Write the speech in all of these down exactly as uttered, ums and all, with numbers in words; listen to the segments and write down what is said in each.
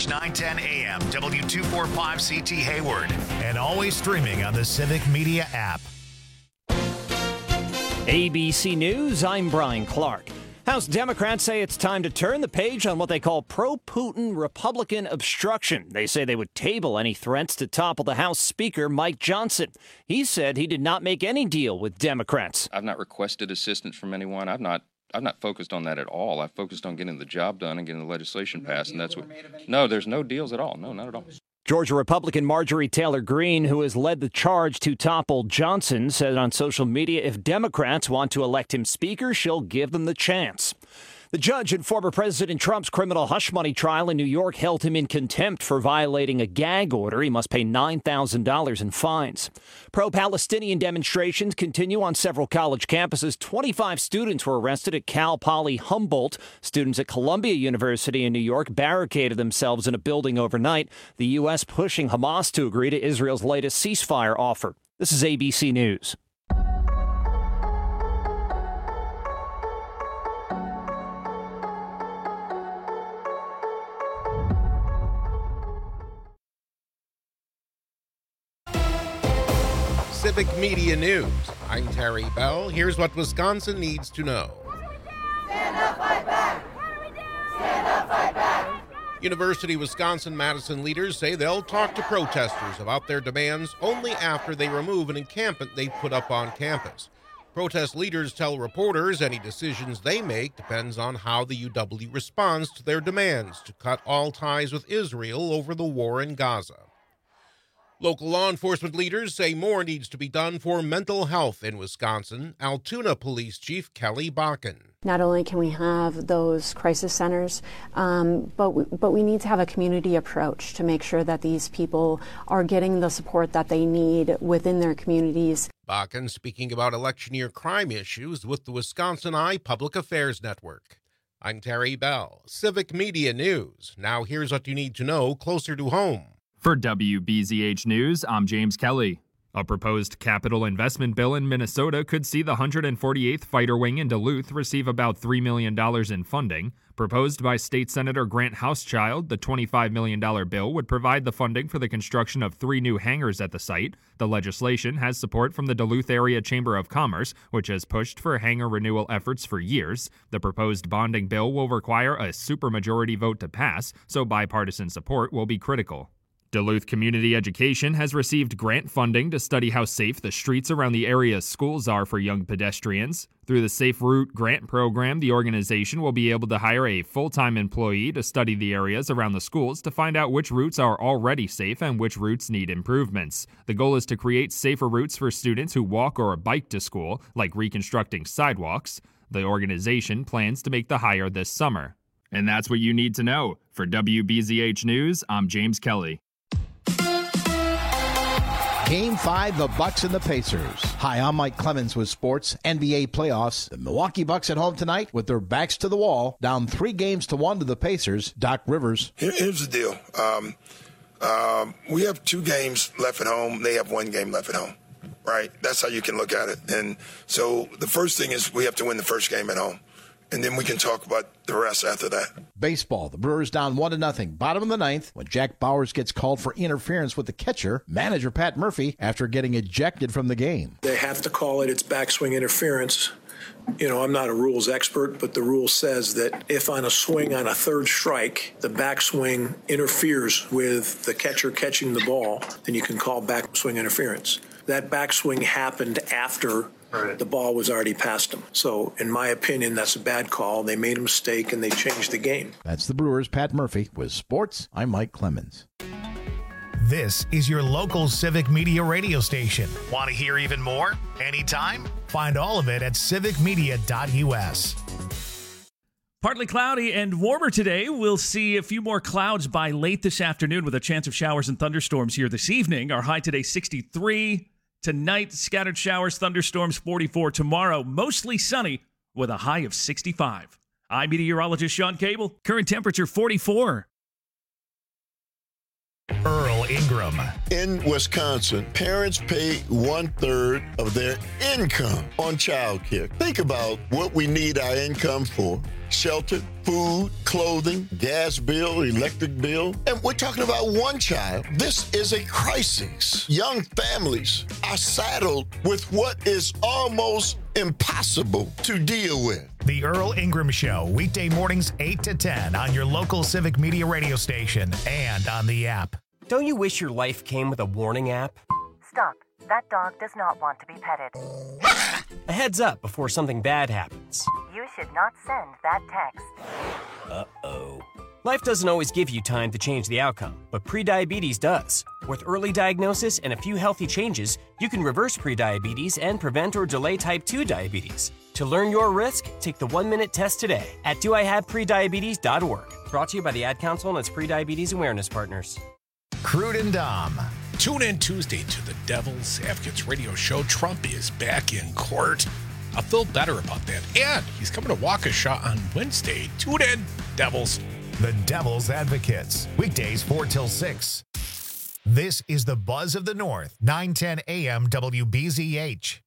News, nine ten a m, W two forty-five C T Hayward. And always streaming on the Civic Media app. A B C News, I'm Brian Clark. House Democrats say it's time to turn the page on what they call pro-Putin Republican obstruction. They say they would table any threats to topple the House Speaker, Mike Johnson. He said he did not make any deal with Democrats. I've not requested assistance from anyone. I've not I've not focused on that at all. I've focused on getting the job done and getting the legislation passed, and that's what... No, there's no deals at all. No, not at all. Georgia Republican Marjorie Taylor Greene, who has led the charge to topple Johnson, said on social media if Democrats want to elect him Speaker, she'll give them the chance. The judge in former President Trump's criminal hush money trial in New York held him in contempt for violating a gag order. He must pay nine thousand dollars in fines. Pro-Palestinian demonstrations continue on several college campuses. twenty-five students were arrested at Cal Poly Humboldt. Students at Columbia University in New York barricaded themselves in a building overnight. The U S pushing Hamas to agree to Israel's latest ceasefire offer. This is A B C News. Civic Media News. I'm Terry Bell. Here's what Wisconsin needs to know. Stand up, fight back! Stand up, fight back! University of Wisconsin-Madison leaders say they'll talk to protesters about their demands only after they remove an encampment they put up on campus. Protest leaders tell reporters any decisions they make depends on how the U W responds to their demands to cut all ties with Israel over the war in Gaza. Local law enforcement leaders say more needs to be done for mental health in Wisconsin. Altoona Police Chief Kelly Bakken. Not only can we have those crisis centers, um, but, we, but we need to have a community approach to make sure that these people are getting the support that they need within their communities. Bakken speaking about election year crime issues with the Wisconsin Eye Public Affairs Network. I'm Terry Bell, Civic Media News. Now here's what you need to know closer to home. For W B Z H News, I'm James Kelly. A proposed capital investment bill in Minnesota could see the one hundred forty-eighth Fighter Wing in Duluth receive about three million dollars in funding. Proposed by State Senator Grant Hauschild, the twenty-five million dollars bill would provide the funding for the construction of three new hangars at the site. The legislation has support from the Duluth Area Chamber of Commerce, which has pushed for hangar renewal efforts for years. The proposed bonding bill will require a supermajority vote to pass, so bipartisan support will be critical. Duluth Community Education has received grant funding to study how safe the streets around the area's schools are for young pedestrians. Through the Safe Route grant program, the organization will be able to hire a full-time employee to study the areas around the schools to find out which routes are already safe and which routes need improvements. The goal is to create safer routes for students who walk or bike to school, like reconstructing sidewalks. The organization plans to make the hire this summer. And that's what you need to know. For W B Z H News, I'm James Kelly. Game five, the Bucks and the Pacers. Hi, I'm Mike Clemens with sports N B A playoffs. The Milwaukee Bucks at home tonight with their backs to the wall, down three games to one to the Pacers. Doc Rivers. Here, here's the deal. Um, um, we have two games left at home. They have one game left at home, right? That's how you can look at it. And so the first thing is we have to win the first game at home. And then we can talk about the rest after that. Baseball, the Brewers down one to nothing. Bottom of the ninth, when Jack Bowers gets called for interference with the catcher, manager Pat Murphy, after getting ejected from the game. They have to call it its backswing interference. You know, I'm not a rules expert, but the rule says that if on a swing on a third strike, the backswing interferes with the catcher catching the ball, then you can call backswing interference. That backswing happened after Right. The ball was already past them. So, in my opinion, that's a bad call. They made a mistake, and they changed the game. That's the Brewers' Pat Murphy. With sports, I'm Mike Clemens. This is your local Civic Media radio station. Want to hear even more? Anytime? Find all of it at civic media dot u s. Partly cloudy and warmer today. We'll see a few more clouds by late this afternoon with a chance of showers and thunderstorms here this evening. Our high today, sixty-three. Tonight, scattered showers, thunderstorms, forty-four. Tomorrow, mostly sunny with a high of sixty-five. I'm meteorologist Sean Cable. Current temperature, forty-four. Earl in Ingram. In Wisconsin, parents pay one-third of their income on child care. Think about what we need our income for. Shelter, food, clothing, gas bill, electric bill. And we're talking about one child. This is a crisis. Young families are saddled with what is almost impossible to deal with. The Earl Ingram Show, weekday mornings eight to ten on your local Civic Media radio station and on the app. Don't you wish your life came with a warning app? Stop. That dog does not want to be petted. A heads up before something bad happens. You should not send that text. Uh-oh. Life doesn't always give you time to change the outcome, but prediabetes does. With early diagnosis and a few healthy changes, you can reverse prediabetes and prevent or delay type two diabetes. To learn your risk, take the one-minute test today at do I have prediabetes dot org. Brought to you by the Ad Council and its prediabetes awareness partners. Crude and Dom. Tune in Tuesday to the Devil's Advocates radio show. Trump is back in court. I'll feel better about that. And he's coming to Waukesha on Wednesday. Tune in, Devils. The Devil's Advocates. Weekdays four till six. This is the Buzz of the North, nine ten A M W B Z H.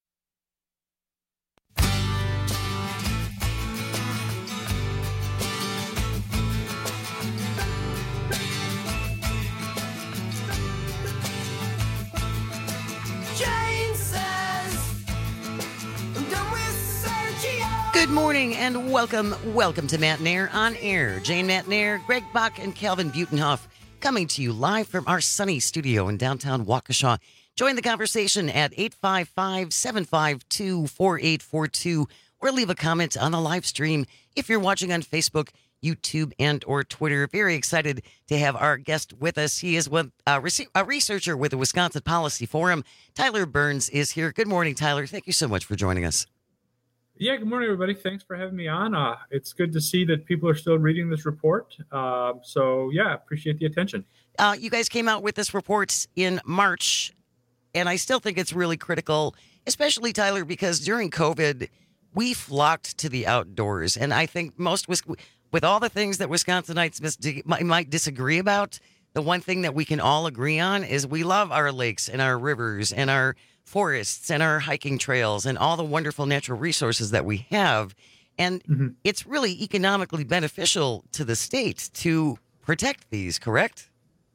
Good morning and welcome, welcome to Matt Nair on Air. Jane Matt Nair, Greg Bach, and Calvin Butenhoff coming to you live from our sunny studio in downtown Waukesha. Join the conversation at eight five five, seven five two, four eight four two or leave a comment on the live stream if you're watching on Facebook, YouTube, and or Twitter. Very excited to have our guest with us. He is with, uh, a researcher with the Wisconsin Policy Forum. Tyler Burns is here. Good morning, Tyler. Thank you so much for joining us. Yeah, good morning, everybody. Thanks for having me on. Uh, it's good to see that people are still reading this report. Uh, so, yeah, appreciate the attention. Uh, you guys came out with this report in March, and I still think it's really critical, especially, Tyler, because during COVID, we flocked to the outdoors. And I think most, with all the things that Wisconsinites might disagree about, the one thing that we can all agree on is we love our lakes and our rivers and our forests and our hiking trails and all the wonderful natural resources that we have. And mm-hmm. it's really economically beneficial to the state to protect these, correct?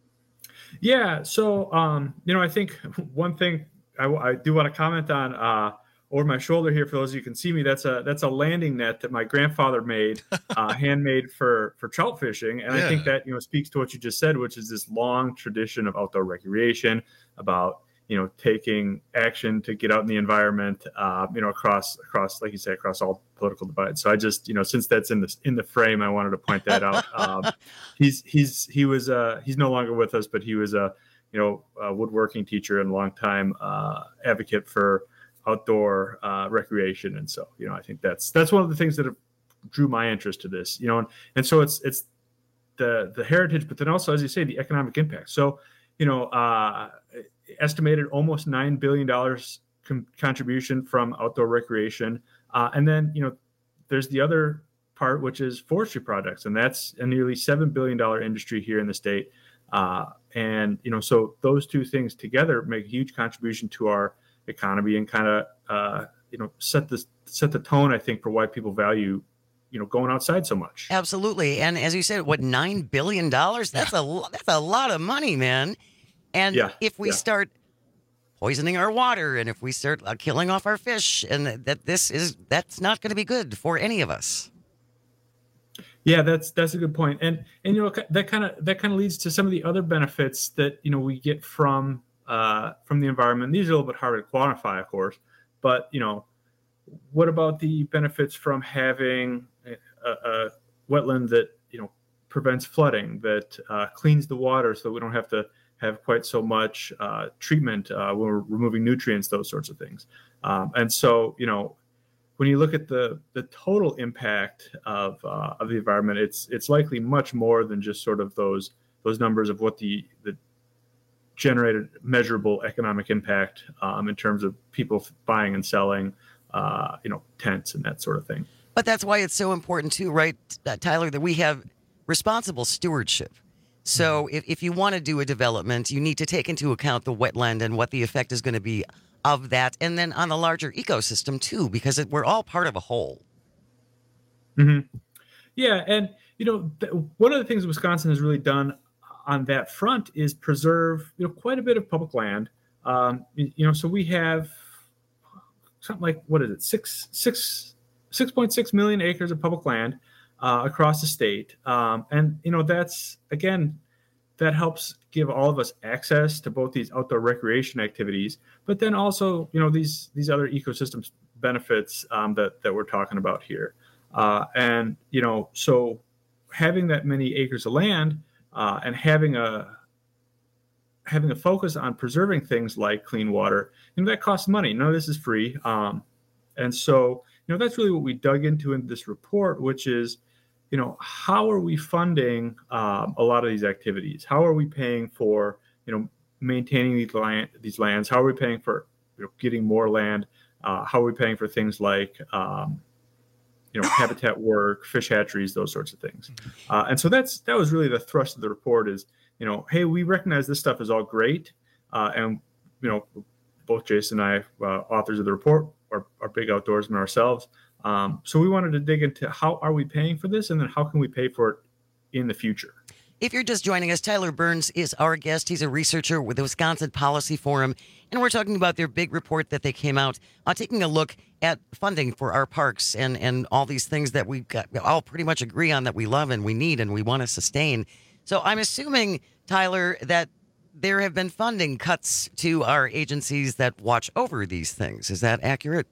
Yeah. So, um, you know, I think one thing I, I do want to comment on uh, over my shoulder here, for those of you who can see me, that's a that's a landing net that my grandfather made, uh, handmade for, for trout fishing. And yeah. I think that, you know, speaks to what you just said, which is this long tradition of outdoor recreation, about you know, taking action to get out in the environment, uh, you know, across, across, like you say, across all political divides. So I just, you know, since that's in the, in the frame, I wanted to point that out. Um, he's, he's, he was, uh, he's no longer with us, but he was a, you know, a woodworking teacher and a long time uh, advocate for outdoor uh, recreation. And so, you know, I think that's, that's one of the things that have drew my interest to this, you know, and, and so it's, it's the, the heritage, but then also, as you say, the economic impact. So, you know, uh, estimated almost nine billion dollars com- contribution from outdoor recreation. Uh, and then, you know, there's the other part, which is forestry products. And that's a nearly seven billion dollars industry here in the state. Uh, and, you know, so those two things together make a huge contribution to our economy and kind of, uh, you know, set the, set the tone, I think, for why people value, you know, going outside so much. Absolutely. And as you said, what, nine billion dollars? That's yeah. a, that's a lot of money, man. And yeah, if we yeah. start poisoning our water and if we start uh, killing off our fish, and that, that this is, that's not going to be good for any of us. Yeah, that's, that's a good point. And, and, you know, that kind of, that kind of leads to some of the other benefits that, you know, we get from, uh, from the environment. These are a little bit harder to quantify, of course, but, you know, what about the benefits from having a, a wetland that, you know, prevents flooding, that uh, cleans the water so we don't have to have quite so much uh, treatment uh, when we're removing nutrients, those sorts of things. Um, and so, you know, when you look at the the total impact of uh, of the environment, it's it's likely much more than just sort of those those numbers of what the the generated measurable economic impact um, in terms of people buying and selling, uh, you know, tents and that sort of thing. But that's why it's so important too, right, Tyler, that we have responsible stewardship. So if, if you want to do a development, you need to take into account the wetland and what the effect is going to be of that. And then on the larger ecosystem, too, because it, we're all part of a whole. Mm-hmm. Yeah. And, you know, th- one of the things Wisconsin has really done on that front is preserve, you know, quite a bit of public land. Um, you, you know, so we have something like, what is it, six, six, six point six million acres of public land uh, across the state. Um, and, you know, that's, again, that helps give all of us access to both these outdoor recreation activities, but then also, you know, these these other ecosystem benefits um, that, that we're talking about here. Uh, and, you know, so having that many acres of land uh, and having a having a focus on preserving things like clean water, you know, that costs money. None of this is free. Um, and so, you know, that's really what we dug into in this report, which is, you know, how are we funding um, a lot of these activities? How are we paying for, you know, maintaining these land, these lands? How are we paying for, you know, getting more land? Uh, how are we paying for things like, um, you know, habitat work, fish hatcheries, those sorts of things? Uh, and so that's that was really the thrust of the report is, you know, hey, we recognize this stuff is all great. Uh, and, you know, both Jason and I, uh, authors of the report, are, are big outdoorsmen ourselves. Um, so we wanted to dig into how are we paying for this and then how can we pay for it in the future? If you're just joining us, Tyler Burns is our guest. He's a researcher with the Wisconsin Policy Forum, and we're talking about their big report that they came out, uh, taking a look at funding for our parks and, and all these things that we all pretty much agree on that we love and we need and we want to sustain. So I'm assuming, Tyler, that there have been funding cuts to our agencies that watch over these things. Is that accurate?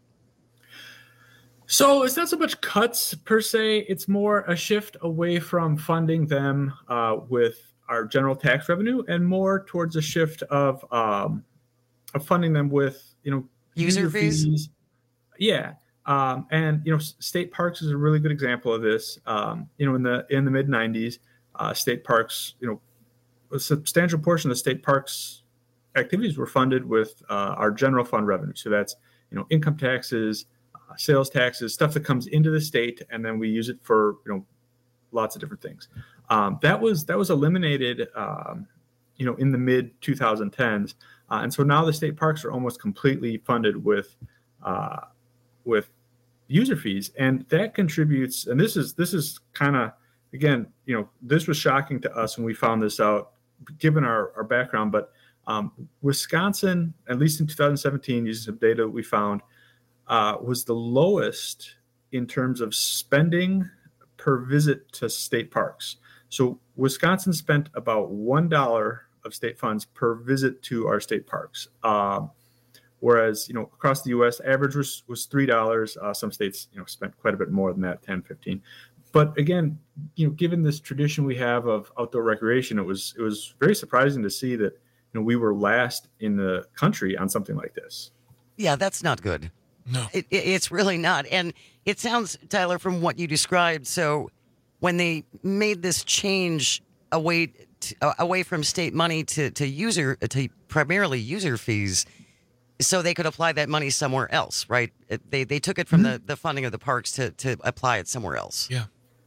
So it's not so much cuts per se. It's more a shift away from funding them uh, with our general tax revenue and more towards a shift of um, of funding them with, you know, user, user fees. fees. Yeah. Um, and, you know, state parks is a really good example of this. Um, you know, in the in the mid nineties, uh, state parks, you know, a substantial portion of the state parks activities were funded with uh, our general fund revenue. So that's, you know, income taxes, uh, sales taxes, stuff that comes into the state, and then we use it for, you know, lots of different things. Um, that was that was eliminated, um, you know, in the mid twenty tens, uh, and so now the state parks are almost completely funded with uh, with user fees, and that contributes. And this is this is kind of, again, you know, this was shocking to us when we found this out, given our, our background. But um, Wisconsin, at least in two thousand seventeen, using some data that we found, uh, was the lowest in terms of spending per visit to state parks. So Wisconsin spent about one dollar of state funds per visit to our state parks. Um, whereas, you know, across the U S, average was, was three dollars. Uh, some states, you know, spent quite a bit more than that, ten, fifteen. But again, you know, given this tradition we have of outdoor recreation, it was it was very surprising to see that, you know, we were last in the country on something like this. Yeah, that's not good. No, it, it, it's really not. And it sounds, Tyler, from what you described, so when they made this change away to, uh, away from state money to to user to primarily user fees, so they could apply that money somewhere else, right? It, they they took it from mm-hmm. the, the funding of the parks to to apply it somewhere else. Yeah.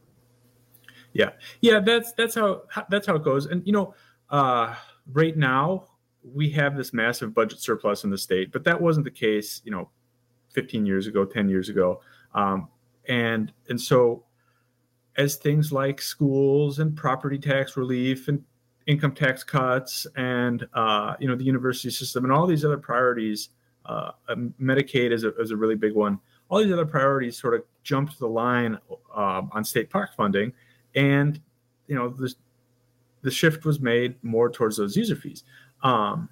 Yeah, yeah, that's that's how that's how it goes. And you know, uh, right now we have this massive budget surplus in the state, but that wasn't the case, you know, fifteen years ago, ten years ago. Um, and and so as things like schools and property tax relief and income tax cuts and uh, you know, the university system and all these other priorities, uh, Medicaid is a, is a really big one. All these other priorities sort of jumped the line um, on state park funding. And, you know, the, the shift was made more towards those user fees. Um,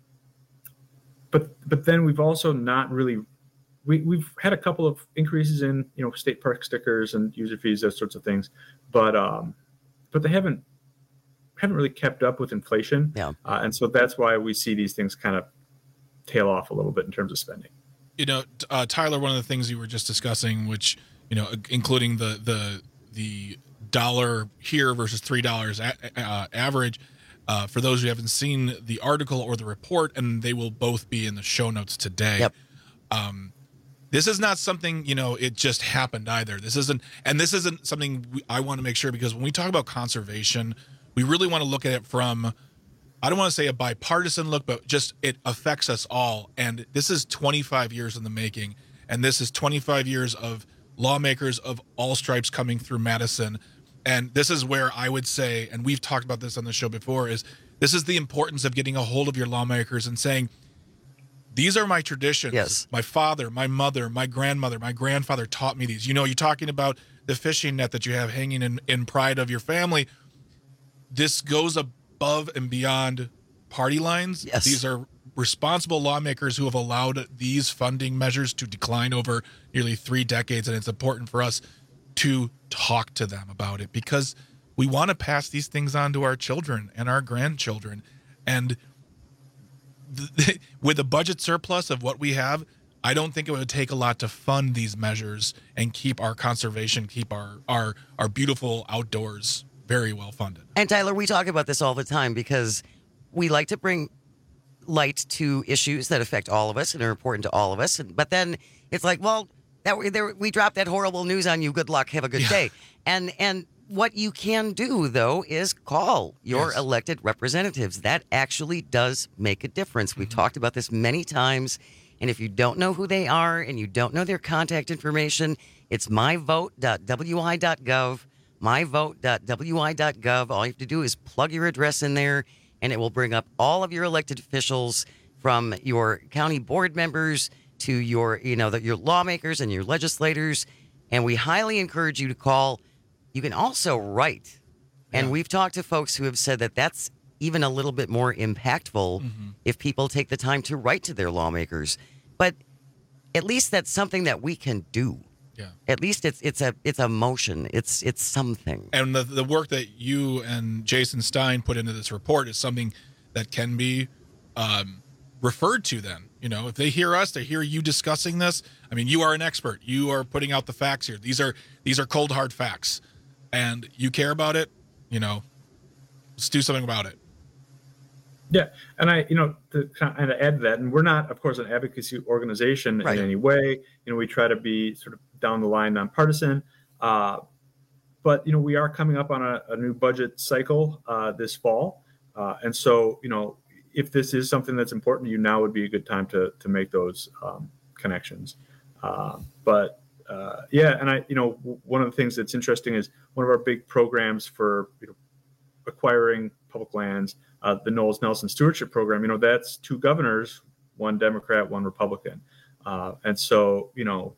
but but then we've also not really, we, we've had a couple of increases in, you know, state park stickers and user fees, those sorts of things. But um, but they haven't haven't really kept up with inflation. Yeah. Uh, and so that's why we see these things kind of tail off a little bit in terms of spending. You know, uh, Tyler, one of the things you were just discussing, which, you know, including the the the dollar here versus three dollars a- uh, average. Uh, for those who haven't seen the article or the report, and they will both be in the show notes today. Yep. Um, this is not something, you know, it just happened either. This isn't, and this isn't something we, I want to make sure, because when we talk about conservation, we really want to look at it from, I don't want to say a bipartisan look, but just it affects us all. And this is twenty-five years in the making. And this is twenty-five years of lawmakers of all stripes coming through Madison. And this is where I would say, and we've talked about this on the show before, is this is the importance of getting a hold of your lawmakers and saying, these are my traditions. Yes. My father, my mother, my grandmother, my grandfather taught me these. You know, you're talking about the fishing net that you have hanging in, in pride of your family. This goes above and beyond party lines. Yes. These are responsible lawmakers who have allowed these funding measures to decline over nearly three decades, and it's important for us to talk to them about it because we want to pass these things on to our children and our grandchildren. And th- with a budget surplus of what we have, I don't think it would take a lot to fund these measures and keep our conservation, keep our our, our beautiful outdoors very well funded. And Tyler, we talk about this all the time because we like to bring light to issues that affect all of us and are important to all of us. And, but then it's like, well, that we, there, we dropped that horrible news on you. Good luck. Have a good yeah. day. And and what you can do, though, is call your yes. elected representatives. That actually does make a difference. We've mm-hmm. talked about this many times. And if you don't know who they are and you don't know their contact information, it's my vote dot w i dot gov, my vote dot w i dot gov. All you have to do is plug your address in there, and it will bring up all of your elected officials from your county board members to your, you know, the, your lawmakers and your legislators. And we highly encourage you to call. You can also write. And yeah. we've talked to folks who have said that that's even a little bit more impactful mm-hmm. if people take the time to write to their lawmakers. But at least that's something that we can do. Yeah. At least it's it's a it's a motion. It's it's something. And the the work that you and Jason Stein put into this report is something that can be um, referred to then. You know, if they hear us, they hear you discussing this. I mean, you are an expert. You are putting out the facts here. These are these are cold hard facts. And you care about it, you know, let's do something about it. Yeah. And I, you know, to kind of add to that, and we're not, of course, an advocacy organization right. in any way. You know, we try to be sort of down the line nonpartisan. Uh, but, you know, we are coming up on a, a new budget cycle uh, this fall. Uh, and so, you know, if this is something that's important to you, now would be a good time to to make those um, connections. Uh, but uh, yeah, and I, you know, w- one of the things that's interesting is one of our big programs for you know, acquiring public lands, uh, the Knowles Nelson Stewardship Program. You know, that's two governors, one Democrat, one Republican, uh, and so you know,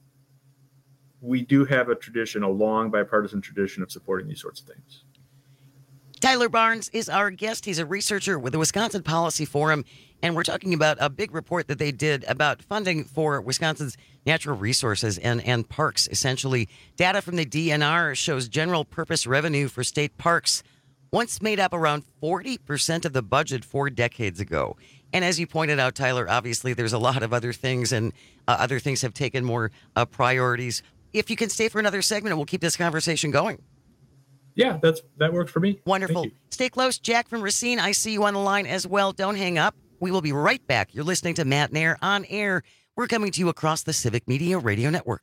we do have a tradition, a long bipartisan tradition of supporting these sorts of things. Tyler Barnes is our guest. He's a researcher with the Wisconsin Policy Forum, and we're talking about a big report that they did about funding for Wisconsin's natural resources and, and parks, essentially. Data from the D N R shows general purpose revenue for state parks once made up around forty percent of the budget four decades ago. And as you pointed out, Tyler, obviously there's a lot of other things, and uh, other things have taken more uh, priorities. If you can stay for another segment, we'll keep this conversation going. Yeah, that's that works for me. Wonderful. Stay close. Jack from Racine, I see you on the line as well. Don't hang up. We will be right back. You're listening to Matt Nair on air. We're coming to you across the Civic Media Radio Network.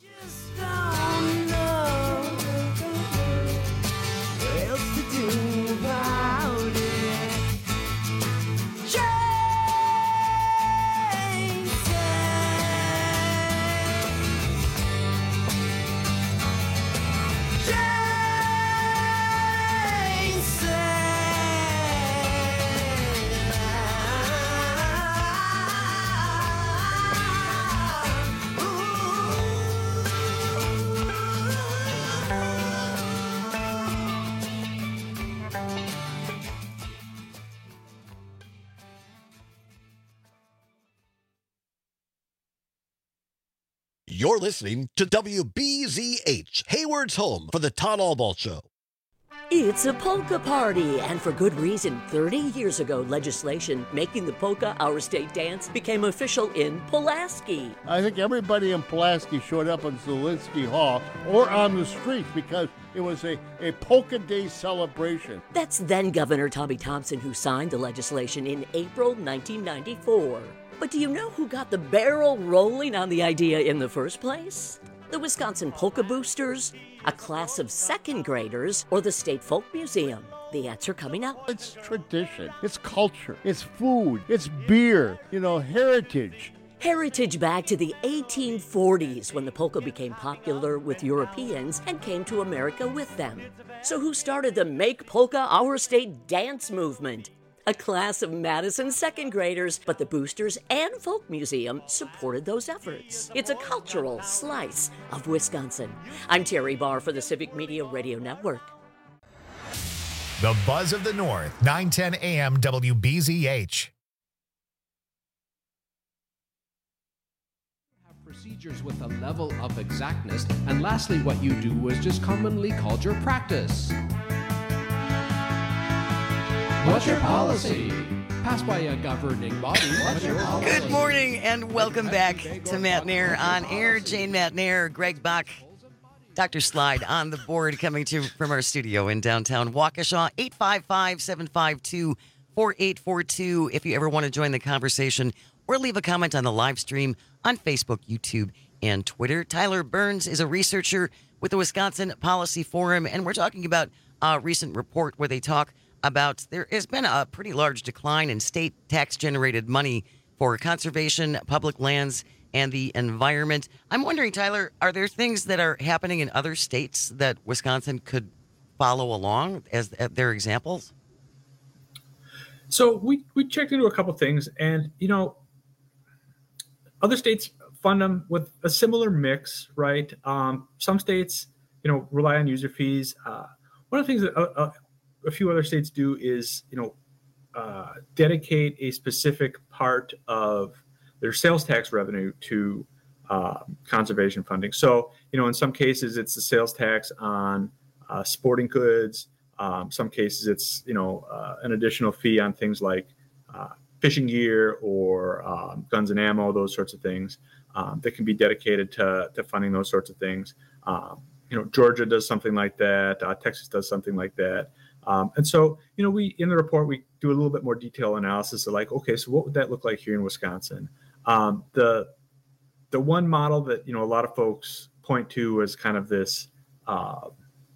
You're listening to W B Z H, Hayward's home for the Todd Albaugh Show. It's a polka party, and for good reason. thirty years ago, legislation making the polka our state dance became official in Pulaski. I think everybody in Pulaski showed up in Zielinski Hall or on the streets because it was a, a polka day celebration. That's then Governor Tommy Thompson who signed the legislation in April nineteen ninety-four. But do you know who got the barrel rolling on the idea in the first place? The Wisconsin Polka Boosters, a class of second graders, or the State Folk Museum. The answer coming up. It's tradition. It's culture. It's food. It's beer. You know, heritage. Heritage back to the eighteen forties when the polka became popular with Europeans and came to America with them. So who started the Make Polka Our State dance movement? A class of Madison second graders, but the Boosters and Folk Museum supported those efforts. It's a cultural slice of Wisconsin. I'm Terry Barr for the Civic Media Radio Network. The Buzz of the North, nine ten A M W B Z H. Procedures with a level of exactness, and lastly, what you do is just commonly called your practice. What's your policy? Passed by a governing body. What's your policy? Good morning and welcome back to Matt Nair on air. Jane Matt Nair, Greg Bach, Doctor Slide on the board, coming to from our studio in downtown Waukesha. eight five five, seven five two, four eight four two if you ever want to join the conversation or leave a comment on the live stream on Facebook, YouTube, and Twitter. Tyler Burns is a researcher with the Wisconsin Policy Forum, and we're talking about a recent report where they talk about there has been a pretty large decline in state tax-generated money for conservation, public lands, and the environment. I'm wondering, Tyler, are there things that are happening in other states that Wisconsin could follow along as their examples? So we, we checked into a couple things, and, you know, other states fund them with a similar mix, right? Um, some states, you know, rely on user fees. Uh, one of the things that a, a, a few other states do is, you know, uh, dedicate a specific part of their sales tax revenue to uh, conservation funding. So, you know, in some cases, it's the sales tax on uh, sporting goods. Um, some cases, it's, you know, uh, an additional fee on things like uh, fishing gear or um, guns and ammo, those sorts of things um, that can be dedicated to, to funding those sorts of things. Um, you know, Georgia does something like that. Uh, Texas does something like that. Um, and so, you know, we in the report, we do a little bit more detailed analysis of like, okay, so what would that look like here in Wisconsin? Um, the the one model that, you know, a lot of folks point to as kind of this uh,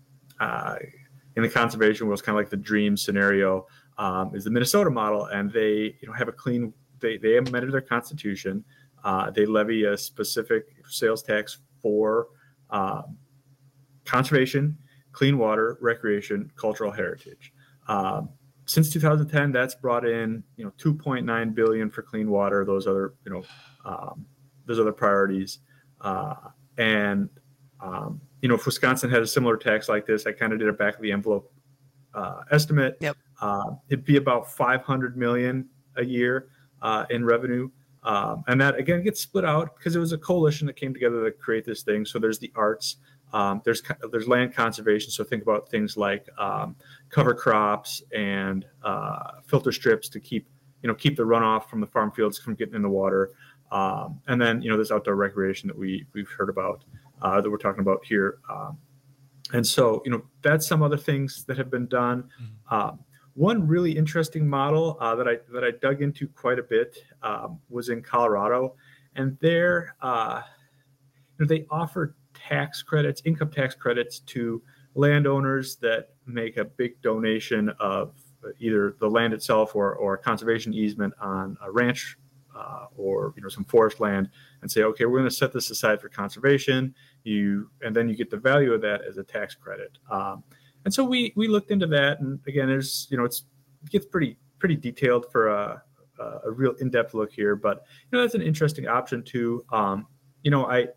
uh, in the conservation world, it's kind of like the dream scenario. Um, is the Minnesota model, and they, you know, have a clean. They they amended their constitution. Uh, they levy a specific sales tax for um, conservation, clean water, recreation, cultural heritage. Um, since two thousand ten, that's brought in, you know, two point nine billion dollars for clean water. Those other, you know, um, those other priorities, uh, and um, you know, if Wisconsin had a similar tax like this, I kind of did a back of the envelope uh, estimate. Yep. Uh, it'd be about five hundred million dollars a year uh, in revenue. Um, and that, again, gets split out because it was a coalition that came together to create this thing. So there's the arts, um, there's there's land conservation. So think about things like um, cover crops and uh, filter strips to keep, you know, keep the runoff from the farm fields from getting in the water. Um, and then, you know, there's outdoor recreation that we, we've heard about uh, that we're talking about here. Um, and so, you know, that's some other things that have been done. Mm-hmm. Um, One really interesting model uh, that I that I dug into quite a bit um, was in Colorado, and there uh, you know, they offer tax credits, income tax credits to landowners that make a big donation of either the land itself or or a conservation easement on a ranch uh, or, you know, some forest land, and say, okay, we're going to set this aside for conservation. You and then you get the value of that as a tax credit. Um, And so we we looked into that, and again, there's, you know, it's it gets pretty pretty detailed for a a real in-depth look here, but, you know, that's an interesting option too. Um, you know, I,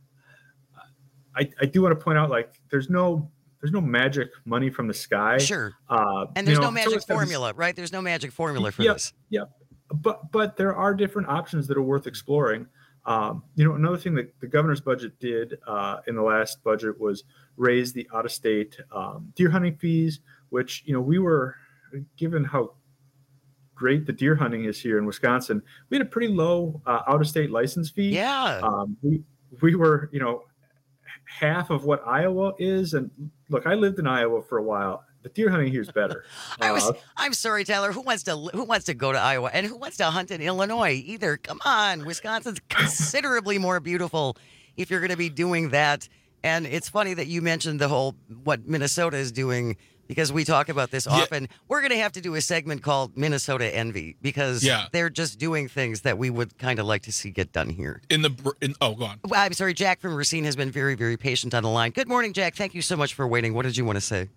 I I do want to point out, like, there's no there's no magic money from the sky. Sure. Uh, and there's you know, no magic so formula, right? There's no magic formula for yep, this. Yep. But but there are different options that are worth exploring. Um, you know, another thing that the governor's budget did uh, in the last budget was raise the out-of-state um, deer hunting fees, which, you know, we were, given how great the deer hunting is here in Wisconsin, we had a pretty low uh, out-of-state license fee. Yeah. Um, we we were, you know, half of what Iowa is. And look, I lived in Iowa for a while. The deer hunting here is better. I was, Uh, I'm sorry, Tyler. Who wants to who wants to go to Iowa and who wants to hunt in Illinois either? Come on, Wisconsin's considerably more beautiful if you're going to be doing that. And it's funny that you mentioned the whole what Minnesota is doing because we talk about this often. Yeah. We're going to have to do a segment called Minnesota Envy because yeah. they're just doing things that we would kind of like to see get done here. In the in, oh, go on. I'm sorry, Jack from Racine has been very, very patient on the line. Good morning, Jack. Thank you so much for waiting. What did you want to say?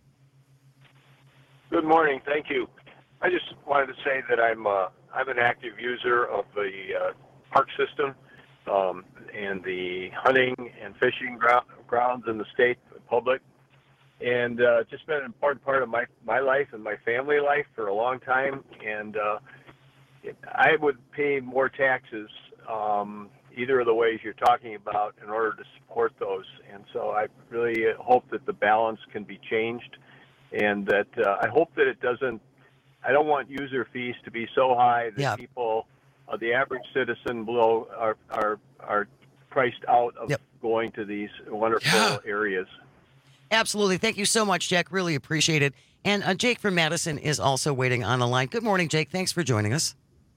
Good morning. Thank you. I just wanted to say that I'm uh, I'm an active user of the uh, park system um, and the hunting and fishing ground, grounds in the state public. And uh, it's just been an important part of my, my life and my family life for a long time. And uh, it, I would pay more taxes um, either of the ways you're talking about in order to support those. And so I really hope that the balance can be changed, and that uh, I hope that it doesn't, I don't want user fees to be so high that yeah. people, uh, the average citizen below, are, are, are priced out of yep. going to these wonderful yeah. areas. Absolutely. Thank you so much, Jack. Really appreciate it. And uh, Jake from Madison is also waiting on the line. Good morning, Jake. Thanks for joining us.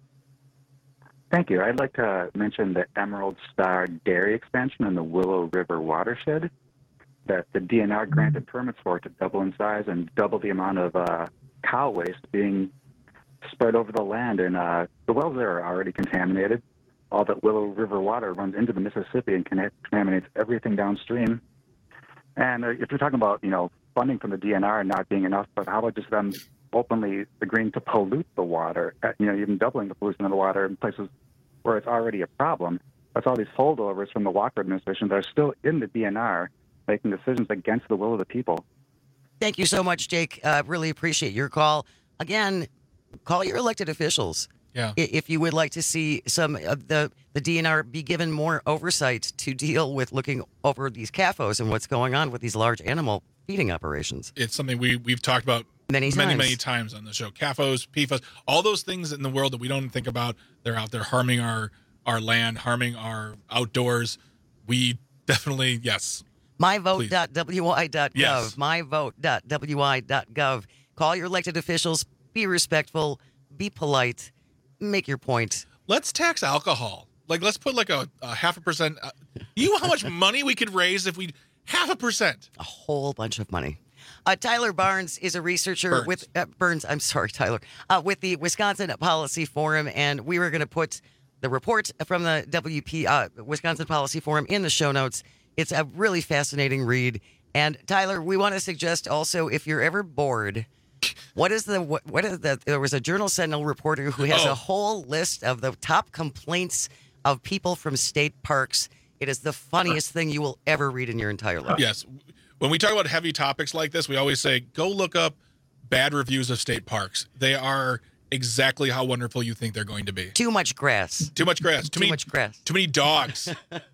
Thank you. I'd like to mention the Emerald Star Dairy expansion in the Willow River watershed that the D N R granted permits for to double in size and double the amount of uh, cow waste being spread over the land. And uh, the wells there are already contaminated. All that Willow River water runs into the Mississippi and contaminates everything downstream. And uh, if you're talking about, you know, funding from the D N R not being enough, but how about just them openly agreeing to pollute the water, at, you know, even doubling the pollution of the water in places where it's already a problem? That's all these holdovers from the Walker administration that are still in the D N R making decisions against the will of the people. Thank you so much, Jake. Uh, really appreciate your call. Again, call your elected officials. Yeah. If you would like to see some of the, the D N R be given more oversight to deal with looking over these C A F Os and what's going on with these large animal feeding operations. It's something we, we've talked about many times. many, many times on the show. C A F Os, P F A S, all those things in the world that we don't think about. They're out there harming our, our land, harming our outdoors. We definitely, yes. my vote dot w i dot gov. Yes. my vote dot w i dot gov. Call your elected officials. Be respectful. Be polite. Make your point. Let's tax alcohol. Like, let's put like a, a half a percent. Uh, you know how much money we could raise if we half a percent? A whole bunch of money. Uh, Tyler Barnes is a researcher Burns. with uh, Burns. I'm sorry, Tyler. Uh, with the Wisconsin Policy Forum, and we were going to put the report from the W P uh, Wisconsin Policy Forum in the show notes. It's a really fascinating read. And Tyler, we want to suggest also, if you're ever bored, what is the what, what is the? There was a Journal Sentinel reporter who has Oh. a whole list of the top complaints of people from state parks. It is the funniest thing you will ever read in your entire life. Yes. When we talk about heavy topics like this, we always say, go look up bad reviews of state parks. They are exactly how wonderful you think they're going to be. Too much grass. Too much grass. Too, Too many, much grass. Too many dogs.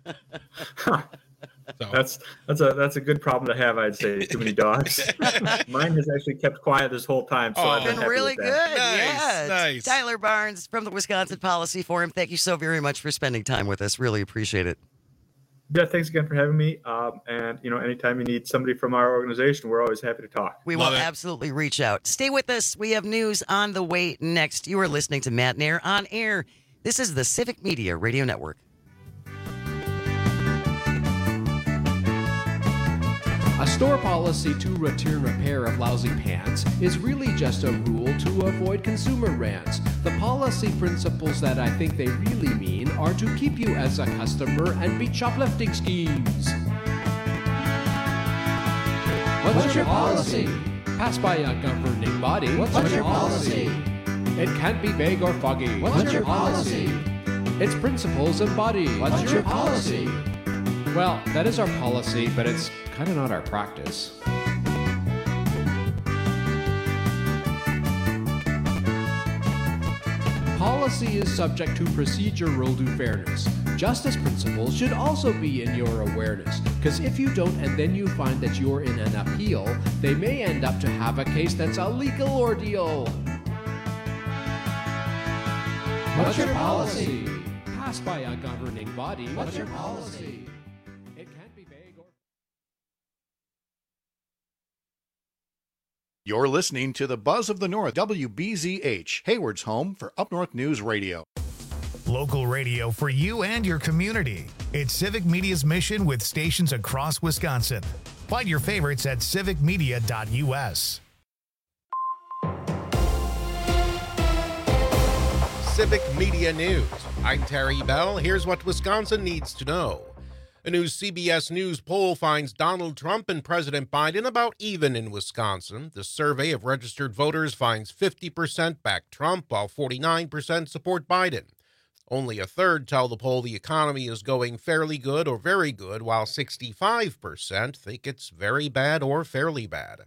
So. That's that's a that's a good problem to have, I'd say. Too many dogs. Mine has actually kept quiet this whole time, so Oh, I've been Been happy really with good. that. Yeah. nice. Tyler Barnes from the Wisconsin Policy Forum. Thank you so very much for spending time with us. Really appreciate it. Yeah, thanks again for having me. Um, and you know, anytime you need somebody from our organization, we're always happy to talk. We will absolutely reach out. Stay with us. We have news on the way next. You are listening to Matt Nair on air. This is the Civic Media Radio Network. A store policy to return a pair of lousy pants is really just a rule to avoid consumer rants. The policy principles that I think they really mean are to keep you as a customer and beat shoplifting schemes. What's, What's your policy? Passed by a governing body. What's, What's your policy? It can't be vague or foggy. What's, What's your policy? Its principles embodied. What's, What's your policy? Well, that is our policy, but it's kind of not our practice. Policy is subject to procedural due fairness. Justice principles should also be in your awareness, because if you don't and then you find that you're in an appeal, they may end up to have a case that's a legal ordeal. What's your policy? Passed by a governing body. What's your policy? It can't be vague or... You're listening to the Buzz of the North, W B Z H, Hayward's home for Up North News Radio. Local radio for you and your community. It's Civic Media's mission with stations across Wisconsin. Find your favorites at civic media dot u s. Civic Media News. I'm Terry Bell. Here's what Wisconsin needs to know. A new C B S News poll finds Donald Trump and President Biden about even in Wisconsin. The survey of registered voters finds fifty percent back Trump, while forty-nine percent support Biden. Only a third tell the poll the economy is going fairly good or very good, while sixty-five percent think it's very bad or fairly bad.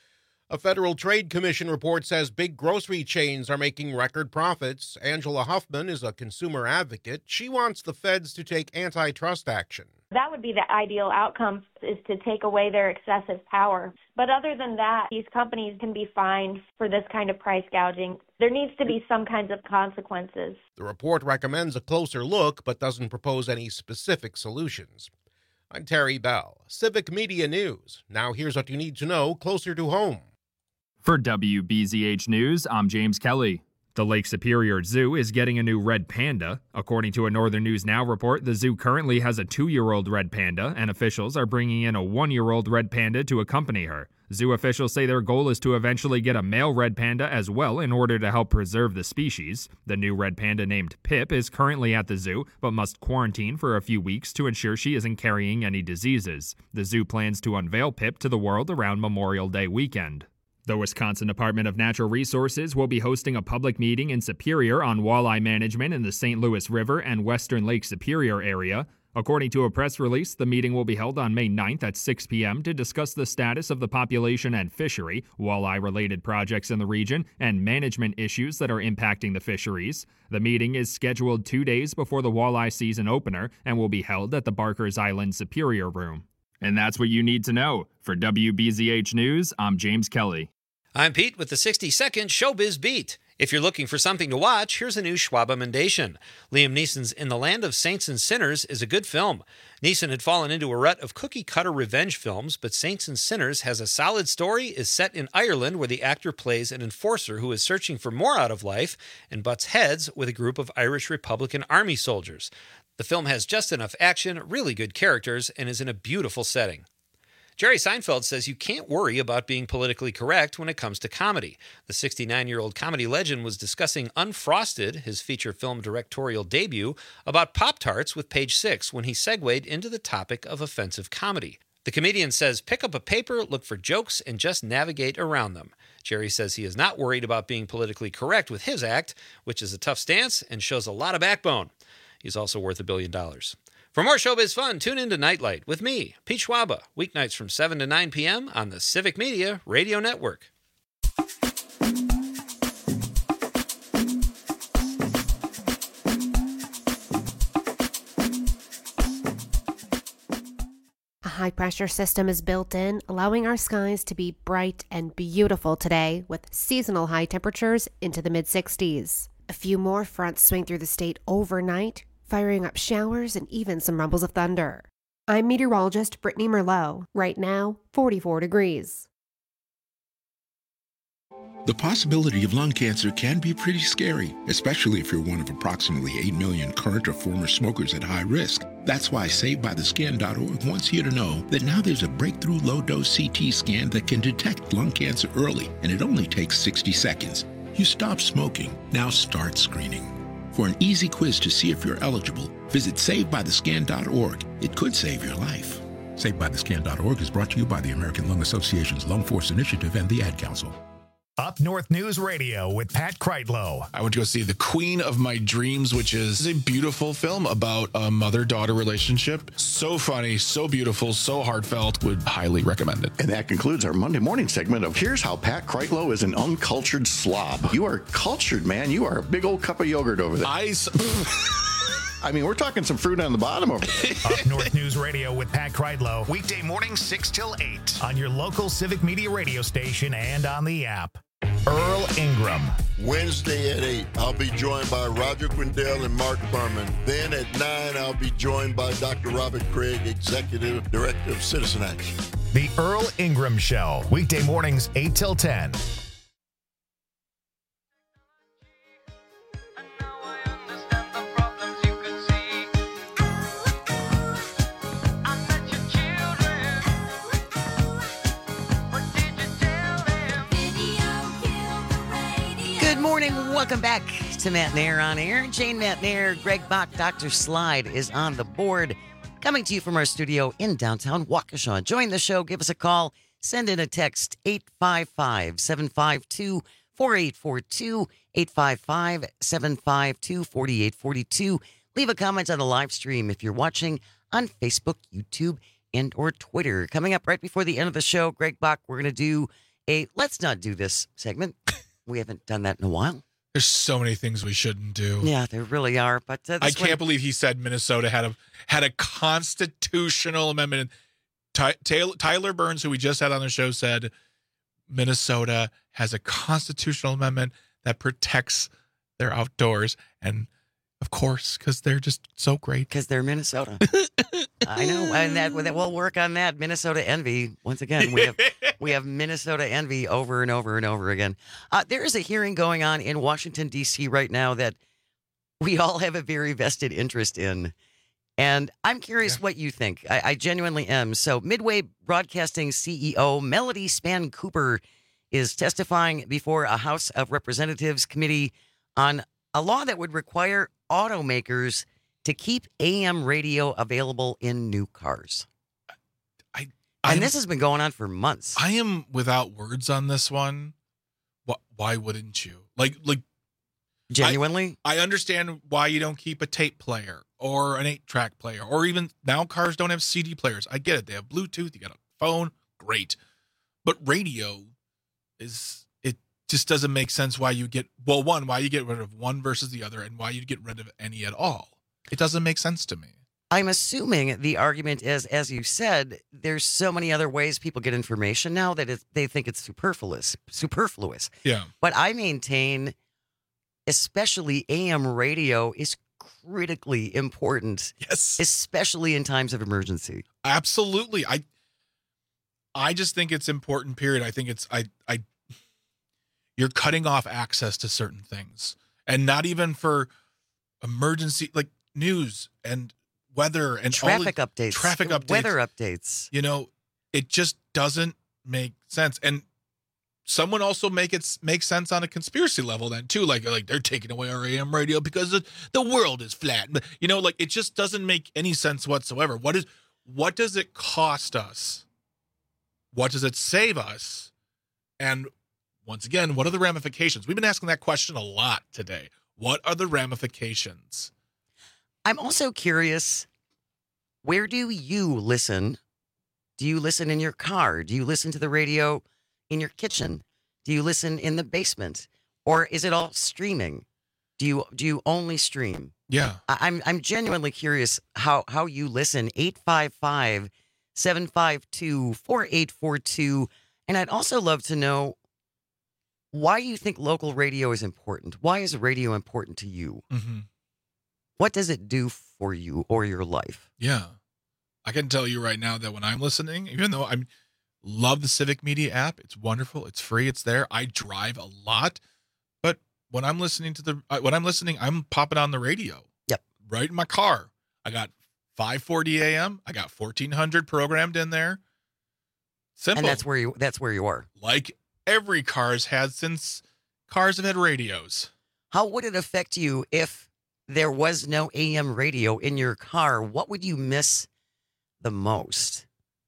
A Federal Trade Commission report says big grocery chains are making record profits. Angela Huffman is a consumer advocate. She wants the feds to take antitrust action. That would be the ideal outcome, is to take away their excessive power. But other than that, these companies can be fined for this kind of price gouging. There needs to be some kinds of consequences. The report recommends a closer look, but doesn't propose any specific solutions. I'm Terry Bell, Civic Media News. Now here's what you need to know closer to home. For W B Z H News, I'm James Kelly. The Lake Superior Zoo is getting a new red panda. According to a Northern News Now report, the zoo currently has a two-year-old red panda, and officials are bringing in a one-year-old red panda to accompany her. Zoo officials say their goal is to eventually get a male red panda as well in order to help preserve the species. The new red panda named Pip is currently at the zoo, but must quarantine for a few weeks to ensure she isn't carrying any diseases. The zoo plans to unveil Pip to the world around Memorial Day weekend. The Wisconsin Department of Natural Resources will be hosting a public meeting in Superior on walleye management in the Saint Louis River and western Lake Superior area. According to a press release, the meeting will be held on May ninth at six p.m. to discuss the status of the population and fishery, walleye-related projects in the region, and management issues that are impacting the fisheries. The meeting is scheduled two days before the walleye season opener and will be held at the Barker's Island Superior Room. And that's what you need to know. For W B Z H News, I'm James Kelly. I'm Pete with the sixty second Showbiz Beat. If you're looking for something to watch, here's a new Schwab Emendation. Liam Neeson's In the Land of Saints and Sinners is a good film. Neeson had fallen into a rut of cookie-cutter revenge films, but Saints and Sinners has a solid story, is set in Ireland, where the actor plays an enforcer who is searching for more out of life and butts heads with a group of Irish Republican Army soldiers. The film has just enough action, really good characters, and is in a beautiful setting. Jerry Seinfeld says you can't worry about being politically correct when it comes to comedy. The sixty-nine-year-old comedy legend was discussing Unfrosted, his feature film directorial debut, about Pop-Tarts with Page Six when he segued into the topic of offensive comedy. The comedian says pick up a paper, look for jokes, and just navigate around them. Jerry says he is not worried about being politically correct with his act, which is a tough stance and shows a lot of backbone. He's also worth a billion dollars. For more showbiz fun, tune in to Nightlight with me, Pete Schwaba, weeknights from seven to nine p.m. on the Civic Media Radio Network. A high-pressure system is built in, allowing our skies to be bright and beautiful today with seasonal high temperatures into the mid-sixties. A few more fronts swing through the state overnight, firing up showers and even some rumbles of thunder. I'm meteorologist Brittany Merlot. Right now, forty-four degrees. The possibility of lung cancer can be pretty scary, especially if you're one of approximately eight million current or former smokers at high risk. That's why Saved by the Skin dot org wants you to know that now there's a breakthrough low-dose C T scan that can detect lung cancer early, and it only takes sixty seconds. You stop smoking, now start screening. For an easy quiz to see if you're eligible, visit Saved by the Skin dot org. It could save your life. Saved by the Skin dot org is brought to you by the American Lung Association's Lung Force Initiative and the Ad Council. Up North News Radio with Pat Kreitlow. I went to go see The Queen of My Dreams, which is a beautiful film about a mother-daughter relationship. So funny, so beautiful, so heartfelt. Would highly recommend it. And that concludes our Monday morning segment of Here's How Pat Kreitlow is an Uncultured Slob. You are cultured, man. You are a big old cup of yogurt over there. I... I mean, we're talking some fruit on the bottom over there. Up North News Radio with Pat Kreitlow. Weekday mornings six till eight on your local Civic Media radio station and on the app. Earl Ingram. Wednesday at eight, I'll be joined by Roger Quindell and Mark Furman. Then at nine, I'll be joined by Doctor Robert Craig, Executive Director of Citizen Action. The Earl Ingram Show. Weekday mornings eight till ten. Good morning. Welcome back to Matt Nair on Air. Jane Matt Nair, Greg Bach, Doctor Slide is on the board. Coming to you from our studio in downtown Waukesha. Join the show. Give us a call. Send in a text, eight five five, seven five two, four eight four two, eight five five, seven five two, four eight four two. Leave a comment on the live stream if you're watching on Facebook, YouTube, and or Twitter. Coming up right before the end of the show, Greg Bach, we're going to do a Let's Not Do This segment. We haven't done that in a while. There's so many things we shouldn't do. Yeah, there really are. But uh, I can't one... believe he said Minnesota had a had a constitutional amendment. Ty, Taylor, Tyler Burns, who we just had on the show, said Minnesota has a constitutional amendment that protects their outdoors. And of course, because they're just so great. Because they're Minnesota. I know. And that we'll work on that. Minnesota envy. Once again, we have we have Minnesota envy over and over and over again. Uh, there is a hearing going on in Washington, D C right now that we all have a very vested interest in. And I'm curious yeah. what you think. I, I genuinely am. So Midway Broadcasting C E O Melody Span Cooper is testifying before a House of Representatives committee on a law that would require automakers to keep A M radio available in new cars. I, I and this has been going on for months. I am without words on this one. What? Why wouldn't you? Like, like genuinely? I, I understand why you don't keep a tape player or an eight-track player, or even now cars don't have C D players. I get it. They have Bluetooth. You got a phone. Great. But radio is, it just doesn't make sense why you get, well, one, why you get rid of one versus the other, and why you get rid of any at all. It doesn't make sense to me. I'm assuming the argument is, as you said, there's so many other ways people get information now that it, they think it's superfluous. Superfluous. Yeah. But I maintain, especially A M radio is critically important. Yes. Especially in times of emergency. Absolutely. I I just think it's important, period. I think it's I I you're cutting off access to certain things. And not even for emergency, like news and weather and traffic all updates, traffic updates, weather updates. You know, it just doesn't make sense. And someone also make it make sense on a conspiracy level then too. Like, like they're taking away our A M radio because the, the world is flat. You know, like it just doesn't make any sense whatsoever. What is, what does it cost us? What does it save us? And once again, what are the ramifications? We've been asking that question a lot today. What are the ramifications? I'm also curious, where do you listen? Do you listen in your car? Do you listen to the radio in your kitchen? Do you listen in the basement? Or is it all streaming? Do you do you only stream? Yeah. I, I'm I'm genuinely curious how, how you listen. eight five five, seven five two, four eight four two. And I'd also love to know why you think local radio is important. Why is radio important to you? Mm-hmm. What does it do for you or your life? Yeah. I can tell you right now that when I'm listening, even though I love the Civic Media app, it's wonderful, it's free, it's there. I drive a lot, but when I'm listening to the, when I'm listening, I'm popping on the radio. Yep. Right in my car. I got five forty A M. I got fourteen hundred programmed in there. Simple. And that's where you, that's where you are. Like every car has had since cars have had radios. How would it affect you if there was no A M radio in your car? What would you miss the most?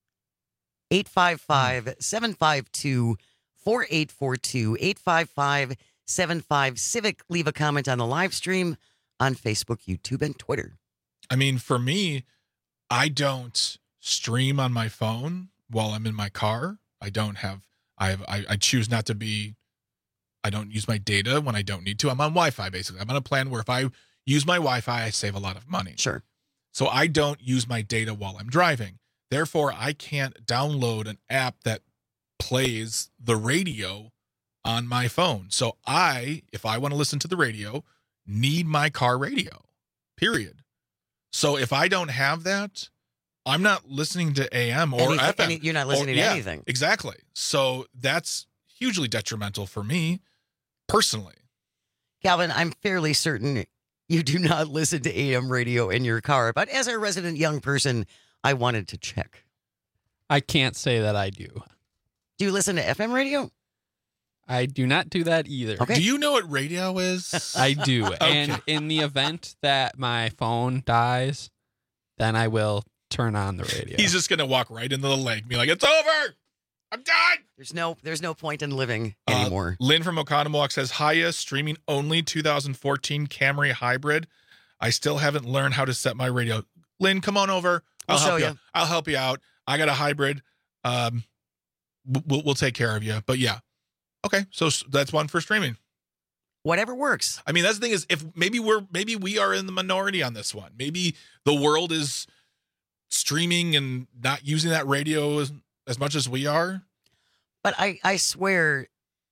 eight five five, seven five two, four eight four two, eight five five, seven five Civic. Leave a comment on the live stream on Facebook, YouTube, and Twitter. I mean, for me, I don't stream on my phone while I'm in my car. I don't have, I have, I, I choose not to be, I don't use my data when I don't need to. I'm on Wi-Fi, basically. I'm on a plan where if I use my Wi-Fi, I save a lot of money. Sure. So I don't use my data while I'm driving. Therefore, I can't download an app that plays the radio on my phone. So I, if I want to listen to the radio, need my car radio, period. So if I don't have that, I'm not listening to A M or any, F M. Any, you're not listening or, to yeah, anything. Exactly. So that's hugely detrimental for me personally. Calvin, I'm fairly certain you do not listen to A M radio in your car, but as a resident young person, I wanted to check. I can't say that I do. Do you listen to F M radio? I do not do that either. Do you know what radio is? I do. Okay. And in the event that my phone dies, then I will turn on the radio. He's just gonna walk right into the lake and be like, "It's over. I'm done." There's no there's no point in living Uh, anymore. Lynn from Oconomowoc says, "Hiya, streaming only two thousand fourteen Camry hybrid. I still haven't learned how to set my radio." Lynn, come on over. I'll, I'll help show you. you. I'll help you out. I got a hybrid. Um, we'll we'll take care of you. But yeah, okay. So s- that's one for streaming. Whatever works. I mean, that's the thing is, if maybe we're maybe we are in the minority on this one. Maybe the world is streaming and not using that radio as, as much as we are. But I, I swear,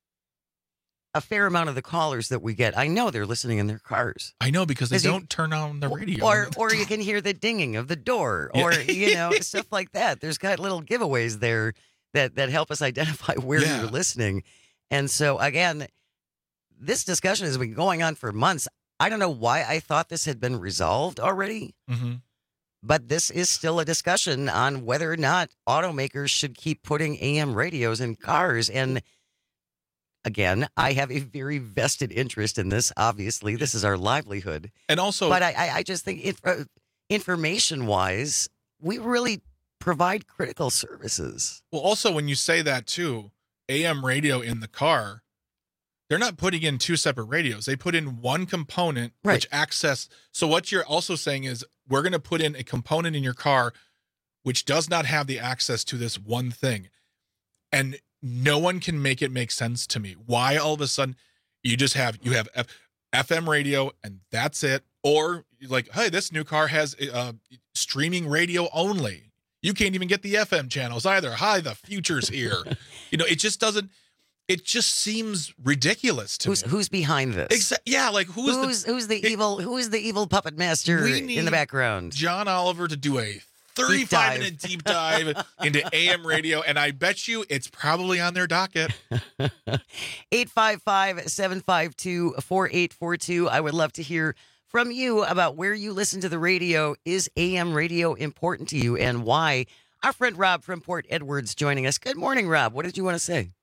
a fair amount of the callers that we get, I know they're listening in their cars. I know because they Is he- don't turn on the radio. Or or you can hear the dinging of the door, Yeah. or you know stuff like that. There's got little giveaways there that that help us identify where Yeah. you're listening. And so again, this discussion has been going on for months. I don't know why I thought this had been resolved already, Mm-hmm. but this is still a discussion on whether or not automakers should keep putting A M radios in cars. And again, I have a very vested interest in this. Obviously, this is our livelihood. And also, But I, I, I just think it, uh, information-wise, we really provide critical services. Well, also when you say that too, A M radio in the car, they're not putting in two separate radios. They put in one component Right. which access. So what you're also saying is we're going to put in a component in your car which does not have the access to this one thing. And no one can make it make sense to me. Why all of a sudden you just have you have F- FM radio and that's it, or like, hey, this new car has uh, streaming radio only. You can't even get the F M channels either. Hi, the future's here. You know, it just doesn't. It just seems ridiculous to Who's me. who's behind this? Exa- yeah, like who's, Who's the who's the evil who's the evil puppet master We in need the background? John Oliver to do a thirty-five minute deep dive into A M radio, and I bet you it's probably on their docket. eight five five, seven five two, four eight four two. I would love to hear from you about where you listen to the radio. Is A M radio important to you and why? Our friend Rob from Port Edwards joining us. Good morning, Rob. What did you want to say?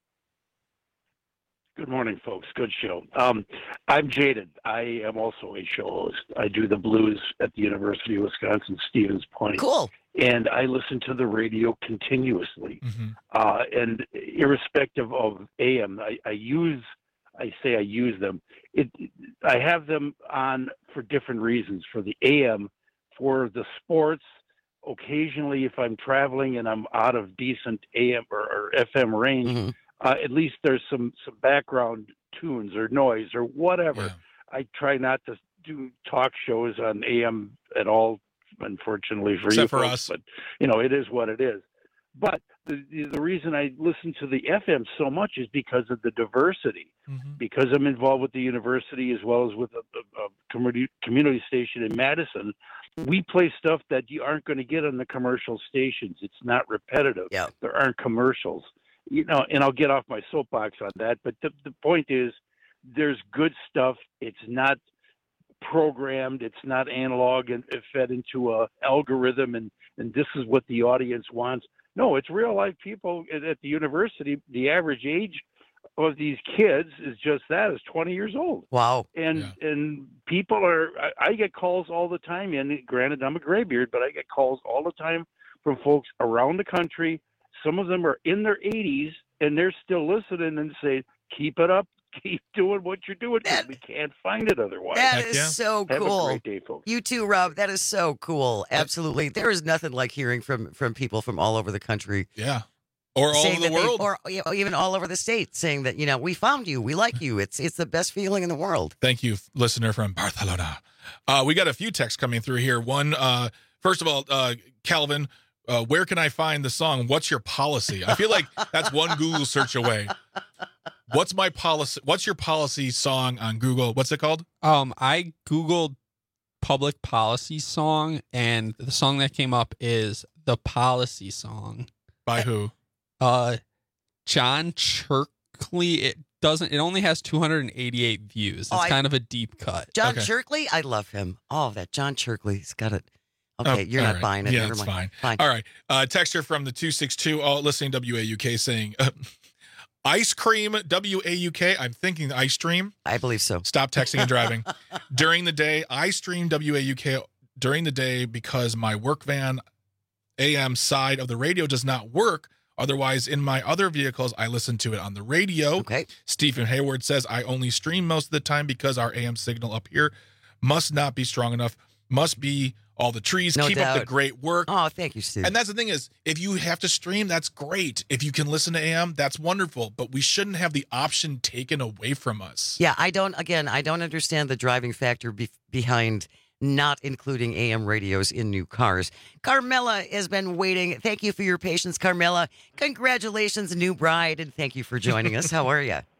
Good morning, folks. Good show. Um, I'm jaded. I am also a show host. I do the blues at the University of Wisconsin Stevens Point. Cool. And I listen to the radio continuously. Uh, and irrespective of A M, I, I use, I say I use them. It, I have them on for different reasons. For the A M, for the sports, occasionally if I'm traveling and I'm out of decent A M or, or F M range, Mm-hmm. uh, at least there's some, some background tunes or noise or whatever. I try not to do talk shows on A M at all, unfortunately for you Except for folks, us. but you know, it is what it is. But the, the reason I listen to the F M so much is because of the diversity, because I'm involved with the university as well as with a, a, a community, community station in Madison. We play stuff that you aren't going to get on the commercial stations. It's not repetitive. Yeah. There aren't commercials, you know, and I'll get off my soapbox on that. But the, the point is there's good stuff. It's not programmed. It's not analog and and fed into a algorithm. And, and this is what the audience wants. No, it's real life people at, at the university. The average age of these kids is just that, is twenty years old. Wow. And and people are, I, I get calls all the time. And granted, I'm a graybeard, but I get calls all the time from folks around the country. Some of them are in their eighties, and they're still listening and say, keep it up. Keep doing what you're doing. 'Cause we can't find it otherwise. That is so Have cool. a great day, folks. You too, Rob. That is so cool. Absolutely. There is nothing like hearing from from people from all over the country. Yeah. Or all saying over the that they- world. or you know, even all over the state, saying that, you know, we found you, we like you. It's it's the best feeling in the world. Thank you, listener from Barcelona. Uh, we got a few texts coming through here. One, uh, first of all, uh, Calvin, uh, where can I find the song What's Your Policy? I feel like that's one Google search away. What's my policy? What's your policy song on Google? What's it called? Um, I Googled public policy song, and the song that came up is The Policy Song. By who? Uh, John Cherkley. It doesn't, it only has two hundred eighty-eight views. It's Oh, I- kind of a deep cut. John Cherkley, I love him. Oh, that John Cherkley's got it. Okay, Oh, you're all not right. buying it. Yeah, Never it's mind. fine. All right. Uh, texture from the two six two, oh, listening to W A U K saying, uh, Ice Cream, W A U K. I'm thinking Ice Stream. I believe so. Stop texting and driving. During the day, I stream W A U K during the day because my work van A M side of the radio does not work. Otherwise, in my other vehicles, I listen to it on the radio. Okay. Stephen Hayward says, I only stream most of the time because our A M signal up here must not be strong enough. Must be all the trees. No Keep doubt. up the great work. Oh, thank you, Steve. And that's the thing is, if you have to stream, that's great. If you can listen to A M, that's wonderful. But we shouldn't have the option taken away from us. Yeah, I don't, again, I don't understand the driving factor be- behind not including A M radios in new cars. Carmela has been waiting. Thank you for your patience, Carmela. Congratulations, new bride, and thank you for joining us. How are you?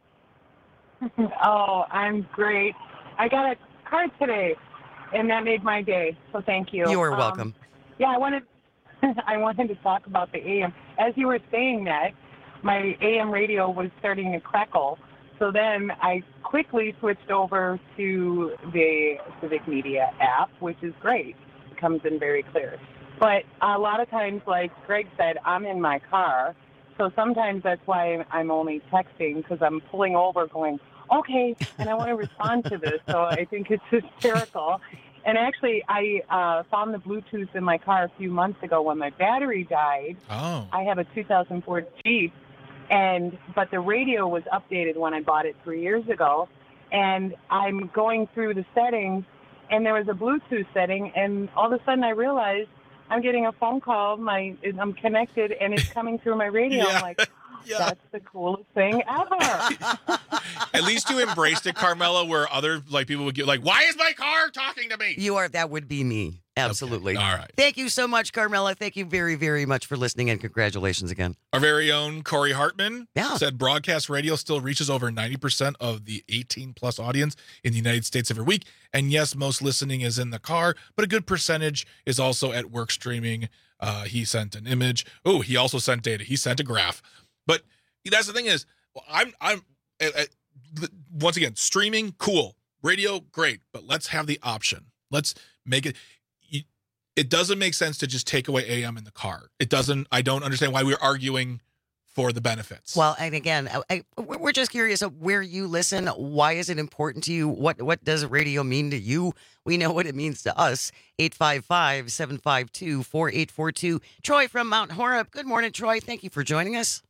Oh, I'm great. I got a card today, and that made my day. So thank you. You are Um, welcome. yeah, I wanted I wanted to talk about the A M. As you were saying that, my A M radio was starting to crackle. So then I quickly switched over to the Civic Media app, which is great. It comes in very clear. But a lot of times, like Greg said, I'm in my car. So sometimes that's why I'm only texting, because I'm pulling over going, okay, and I want to respond to this. So I think it's hysterical. And actually, I uh, found the Bluetooth in my car a few months ago when my battery died. Oh. I have a two thousand four Jeep, and but the radio was updated when I bought it three years ago. And I'm going through the settings, and there was a Bluetooth setting, and all of a sudden I realized I'm getting a phone call. My I'm connected, and it's coming through my radio. Yeah. I'm like, that's the coolest thing ever. At least you embraced it, Carmela, where other like people would get like, why is my car talking to me? You are, that would be me. Absolutely. Okay. All right. Thank you so much, Carmela. Thank you very, very much for listening, and congratulations again. Our very own Corey Hartman yeah. said broadcast radio still reaches over ninety percent of the eighteen plus audience in the United States every week. And yes, most listening is in the car, but a good percentage is also at work streaming. Uh, he sent an image. Oh, he also sent data. He sent a graph. But that's the thing is, I'm, I'm, uh, uh, once again, streaming, cool. Radio, great. But let's have the option. Let's make it. It doesn't make sense to just take away A M in the car. It doesn't. I don't understand why we're arguing for the benefits. Well, and again, I, I, we're just curious of where you listen. Why is it important to you? What what does radio mean to you? We know what it means to us. eight five five, seven five two, four eight four two. Troy from Mount Horeb. Good morning, Troy. Thank you for joining us.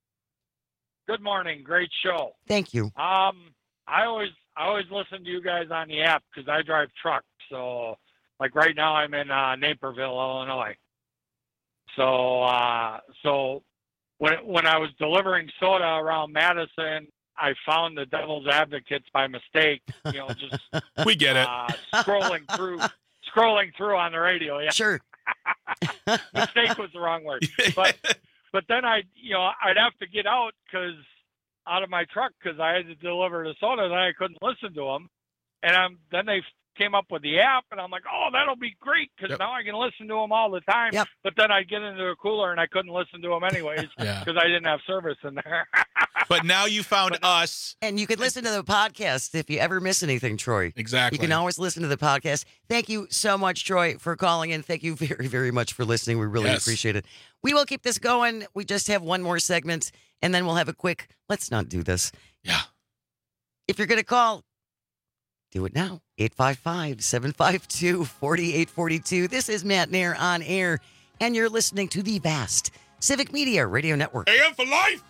Good morning. Great show. Thank you. Um, I always I always listen to you guys on the app because I drive truck. So, like right now, I'm in uh, Naperville, Illinois. So, uh, so when when I was delivering soda around Madison, I found the Devil's Advocates by mistake. You know, just we get it. Uh, scrolling through, scrolling through on the radio. Yeah. Sure. Mistake was the wrong word, but but then I, you know, I'd have to get out because out of my truck because I had to deliver the soda, and I couldn't listen to them. And I'm, then they came up with the app, and I'm like, oh, that'll be great because Yep. now I can listen to them all the time. Yep. But then I'd get into a cooler, and I couldn't listen to them anyways because Yeah. I didn't have service in there. But now you found us. And you can listen to the podcast if you ever miss anything, Troy. Exactly. You can always listen to the podcast. Thank you so much, Troy, for calling in. Thank you very, very much for listening. We really Yes. appreciate it. We will keep this going. We just have one more segment, and then we'll have a quick, let's not do this. Yeah. If you're going to call, do it now. eight five five, seven five two, four eight four two. This is Matt Nair on air, and you're listening to the vast Civic Media Radio Network. A M for life.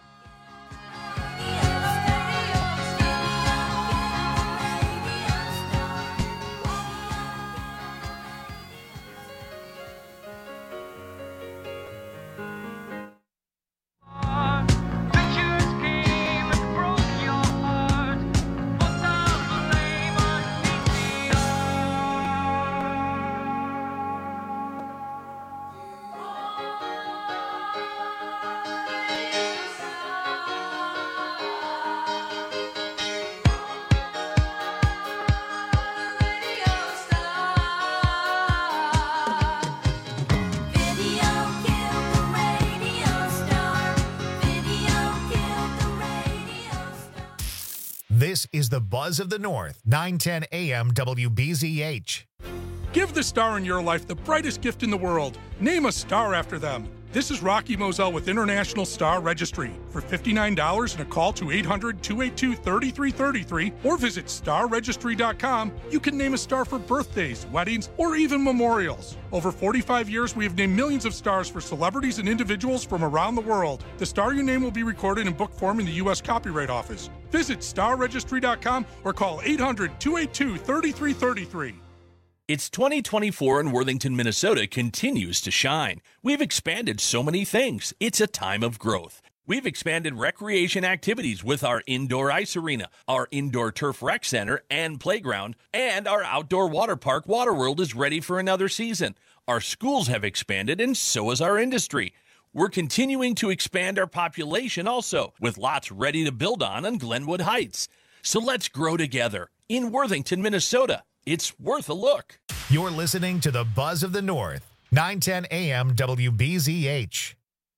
This is the Buzz of the North, nine ten A M W B Z H. Give the star in your life the brightest gift in the world. Name a star after them. This is Rocky Moselle with International Star Registry. For fifty-nine dollars and a call to eight hundred, two eight two, three three three three or visit star registry dot com, you can name a star for birthdays, weddings, or even memorials. Over forty-five years, we have named millions of stars for celebrities and individuals from around the world. The star you name will be recorded in book form in the U S Copyright Office. Visit star registry dot com or call eight hundred, two eight two, three three three three. It's twenty twenty-four and Worthington, Minnesota continues to shine. We've expanded so many things. It's a time of growth. We've expanded recreation activities with our indoor ice arena, our indoor turf rec center and playground, and our outdoor water park Waterworld is ready for another season. Our schools have expanded and so has our industry. We're continuing to expand our population also, with lots ready to build on on Glenwood Heights. So let's grow together in Worthington, Minnesota. It's worth a look. You're listening to the Buzz of the North, nine ten A M W B Z H.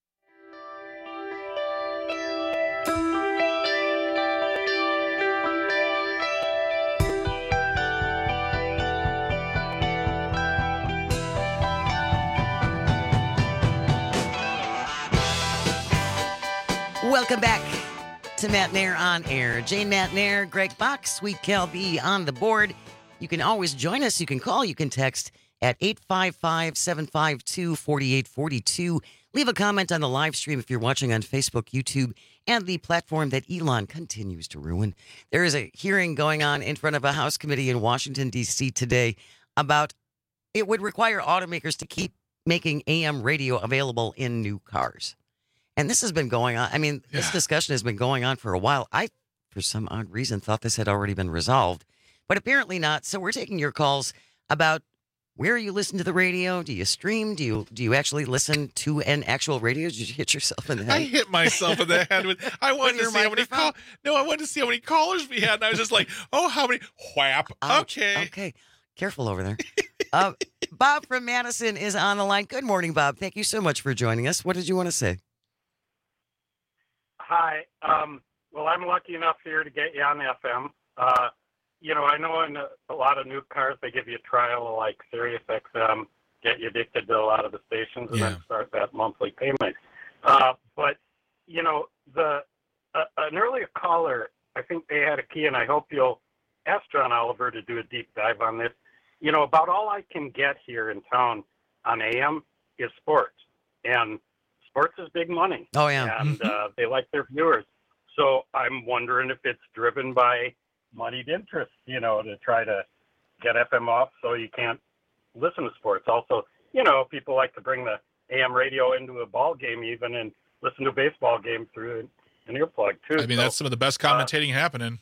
Welcome back to Matt Nair on Air. Jane Matt Nair, Greg Bach, Sweet Cal B on the board. You can always join us. You can call, you can text at eight five five, seven five two, four eight four two. Leave a comment on the live stream if you're watching on Facebook, YouTube, and the platform that Elon continues to ruin. There is a hearing going on in front of a House committee in Washington, D C today about it would require automakers to keep making A M radio available in new cars. And this has been going on. I mean, this yeah. discussion has been going on for a while. I, for some odd reason, thought this had already been resolved. But apparently not. So we're taking your calls about where you listen to the radio. Do you stream? Do you do you actually listen to an actual radio? Did you hit yourself in the head? I hit myself in the head with. I wanted to see how many call. No, I wanted to see how many callers we had, and I was just like, oh, how many? Whap. Ouch. Okay. Okay. Careful over there. uh, Bob from Madison is on the line. Good morning, Bob. Thank you so much for joining us. What did you want to say? Hi. Um, well, I'm lucky enough here to get you on F M. Uh, You know, I know in a, a lot of new cars, they give you a trial of like Sirius X M, get you addicted to a lot of the stations, and yeah. then start that monthly payment. Uh, but, you know, the uh, an earlier caller, I think they had a key, and I hope you'll ask John Oliver to do a deep dive on this. You know, about all I can get here in town on A M is sports. And sports is big money. Oh, yeah. And mm-hmm. uh, they like their viewers. So I'm wondering if it's driven by moneyed interest, you know, to try to get F M off so you can't listen to sports. Also, you know, people like to bring the A M radio into a ball game even and listen to a baseball game through an earplug too. I mean, so, that's some of the best commentating uh, happening.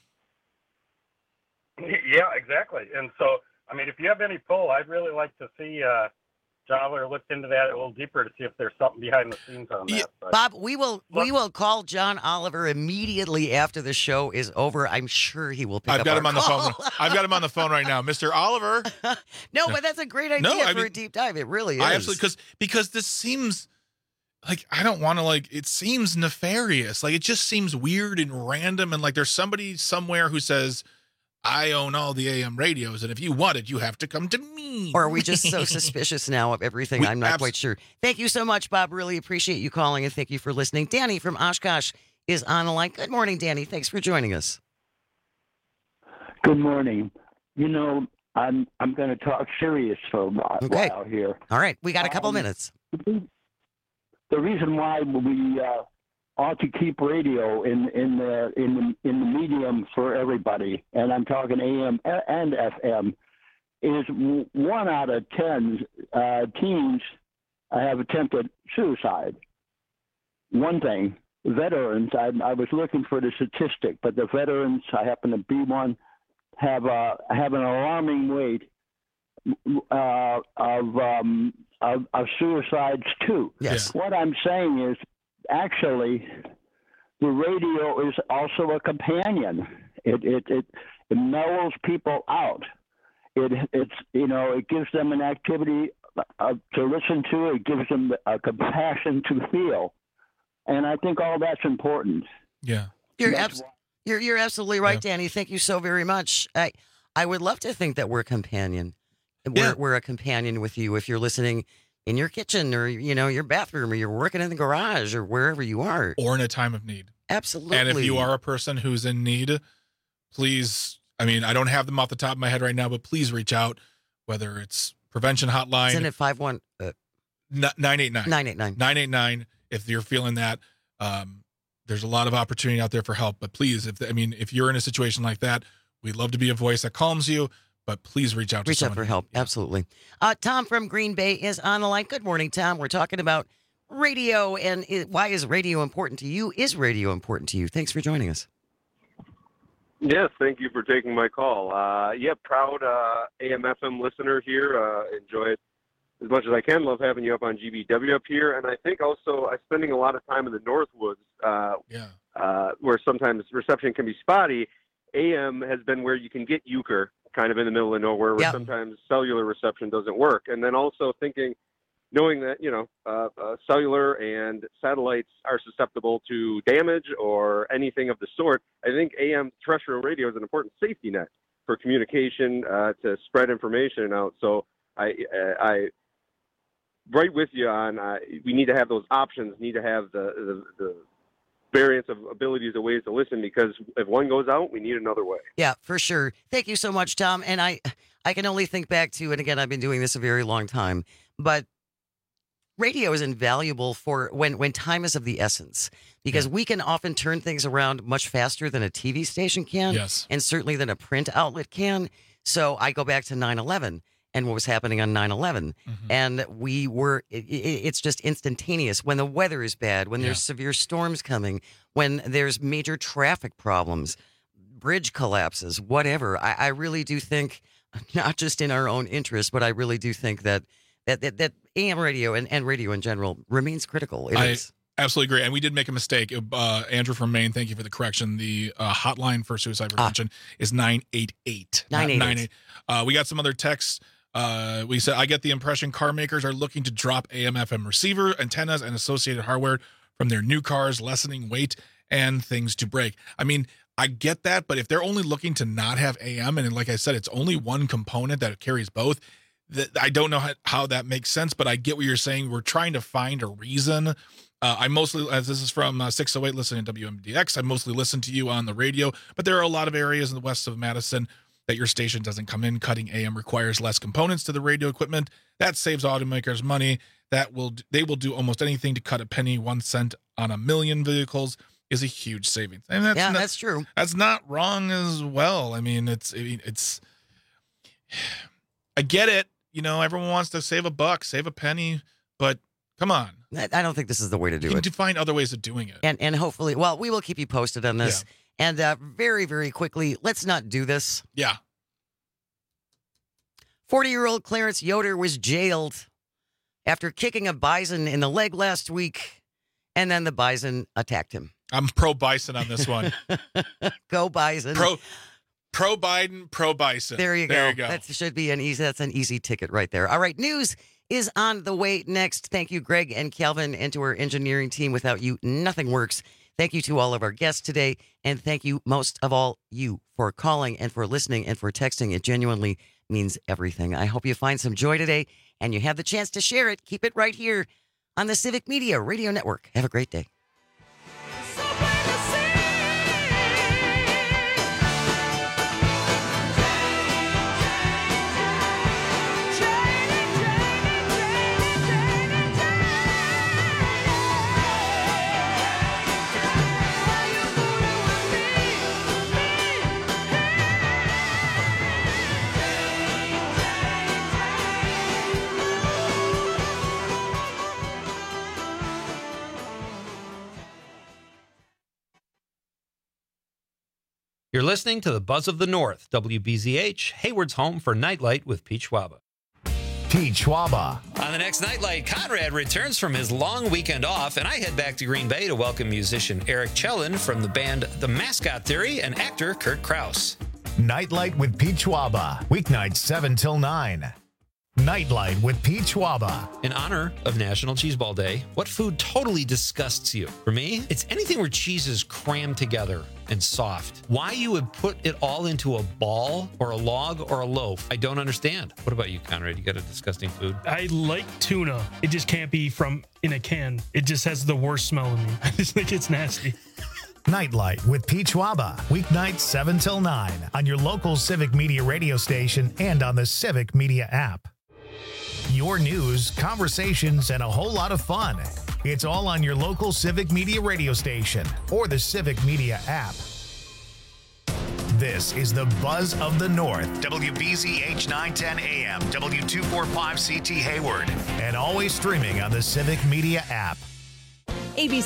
Yeah, exactly. And so, I mean, if you have any pull, I'd really like to see uh, John Oliver look into that a little deeper to see if there's something behind the scenes on that. Yeah, but, Bob, we will look, we will call John Oliver immediately after the show is over. I'm sure he will pick I've up got our him on call. the phone. I've got him on the phone right now, Mister Oliver. No, but that's a great idea no, I for mean, a deep dive. It really is. I absolutely because because this seems like I don't want to like it seems nefarious. Like it just seems weird and random and like there's somebody somewhere who says, I own all the A M radios, and if you want it, you have to come to me. Or are we just so suspicious now of everything? We I'm not abs- quite sure. Thank you so much, Bob. Really appreciate you calling, and thank you for listening. Danny from Oshkosh is on the line. Good morning, Danny. Thanks for joining us. Good morning. You know, I'm I'm going to talk serious for a while, okay. while here. All right, we got a couple um, minutes. The reason why we uh, ought to keep radio in in the in the in the medium for everybody, and I'm talking A M and F M, is one out of ten uh, teens have attempted suicide. One thing, veterans. I, I was looking for the statistic, but the veterans, I happen to be one, have a have an alarming rate uh, of, um, of of suicides too. Yes. What I'm saying is, actually, the radio is also a companion. It it it, it mellows people out. It it's you know it gives them an activity uh, to listen to. It gives them a compassion to feel, and I think all that's important. Yeah, you're abs- you're you're absolutely right, yeah. Danny. Thank you so very much. I I would love to think that we're a companion. We're yeah. we're a companion with you if you're listening in your kitchen or, you know, your bathroom, or you're working in the garage or wherever you are. Or in a time of need. Absolutely. And if you are a person who's in need, please, I mean, I don't have them off the top of my head right now, but please reach out, whether it's prevention hotline. Isn't it five one? Uh, nine eight nine. nine eight nine. nine eight nine. If you're feeling that, um, there's a lot of opportunity out there for help. But please, if I mean, if you're in a situation like that, we'd love to be a voice that calms you. But please reach out to Reach someone. out for help. Yeah. Absolutely. Uh, Tom from Green Bay is on the line. Good morning, Tom. We're talking about radio and it, why is radio important to you? Is radio important to you? Thanks for joining us. Yes, thank you for taking my call. Uh, yeah, proud uh, A M F M listener here. Uh, enjoy it as much as I can. Love having you up on G B W up here. And I think also I'm spending a lot of time in the Northwoods uh, yeah. uh, where sometimes reception can be spotty. A M has been where you can get Euchre, kind of in the middle of nowhere, where yeah. sometimes cellular reception doesn't work. And then also thinking, knowing that, you know, uh, uh, cellular and satellites are susceptible to damage or anything of the sort, I think A M terrestrial radio is an important safety net for communication, uh, to spread information out. So I, uh, I, right with you on, uh, we need to have those options, need to have the, the, the variance of abilities of ways to listen, because if one goes out, we need another way. Yeah, for sure. Thank you so much, Tom. And I, I can only think back to, and again, I've been doing this a very long time, but radio is invaluable for when, when time is of the essence, because yeah. we can often turn things around much faster than a T V station can, yes. and certainly than a print outlet can. So I go back to nine eleven and what was happening on nine eleven. Mm-hmm. And we were, it, it, it's just instantaneous. When the weather is bad, when yeah. there's severe storms coming, when there's major traffic problems, bridge collapses, whatever. I, I really do think, not just in our own interest, but I really do think that that that, that A M radio and, and radio in general remains critical. It I is. Absolutely agree. And we did make a mistake. Uh, Andrew from Maine, thank you for the correction. The uh, hotline for suicide prevention ah. is nine eight eight. nine eight eight. Uh, we got some other texts. Uh, we said, I get the impression car makers are looking to drop A M F M receiver, antennas, and associated hardware from their new cars, lessening weight and things to break. I mean, I get that, but if they're only looking to not have A M, and like I said, it's only one component that carries both, that I don't know how, how that makes sense, but I get what you're saying. We're trying to find a reason. Uh, I mostly, as this is from uh, six oh eight, listening to W M D X, I mostly listen to you on the radio, but there are a lot of areas in the west of Madison that your station doesn't come in. Cutting A M requires less components to the radio equipment. That saves automakers money. That will They will do almost anything to cut a penny. One cent on a million vehicles is a huge savings. And that's yeah, not, that's true. That's not wrong as well. I mean, it's, it's, I get it. You know, everyone wants to save a buck, save a penny, but come on. I don't think this is the way to do you it. You can find other ways of doing it. And and hopefully, well, we will keep you posted on this. Yeah. And uh, very, very quickly, let's not do this. Yeah. forty-year-old Clarence Yoder was jailed after kicking a bison in the leg last week, and then the bison attacked him. I'm pro-bison on this one. Go bison. Pro pro Biden, pro bison. There you go. There you go. That should be an easy, that's an easy ticket right there. All right, news is on the way next. Thank you, Greg and Calvin, and to our engineering team. Without you, nothing works. Thank you to all of our guests today, and thank you most of all, you, for calling and for listening and for texting. It genuinely means everything. I hope you find some joy today, and you have the chance to share it. Keep it right here on the Civic Media Radio Network. Have a great day. You're listening to the Buzz of the North, W B Z H, Hayward's home for Nightlight with Pete Schwaba. Pete Schwaba. On the next Nightlight, Conrad returns from his long weekend off, and I head back to Green Bay to welcome musician Eric Chellin from the band The Mascot Theory and actor Kurt Krause. Nightlight with Pete Schwaba, weeknights seven till nine. Nightlight with Pete Schwaba. In honor of National Cheese Ball Day, what food totally disgusts you? For me, it's anything where cheese is crammed together and soft. Why you would put it all into a ball or a log or a loaf, I don't understand. What about you, Conrad? You got a disgusting food? I like tuna. It just can't be from in a can. It just has the worst smell in me. I just think it's nasty. Nightlight with Pete Schwaba. Weeknights seven till nine on your local Civic Media radio station and on the Civic Media app. Your news, conversations, and a whole lot of fun. It's all on your local Civic Media radio station or the Civic Media app. This is the Buzz of the North. W B Z H nine ten A M, W two forty-five C T Hayward, and always streaming on the Civic Media app. A B C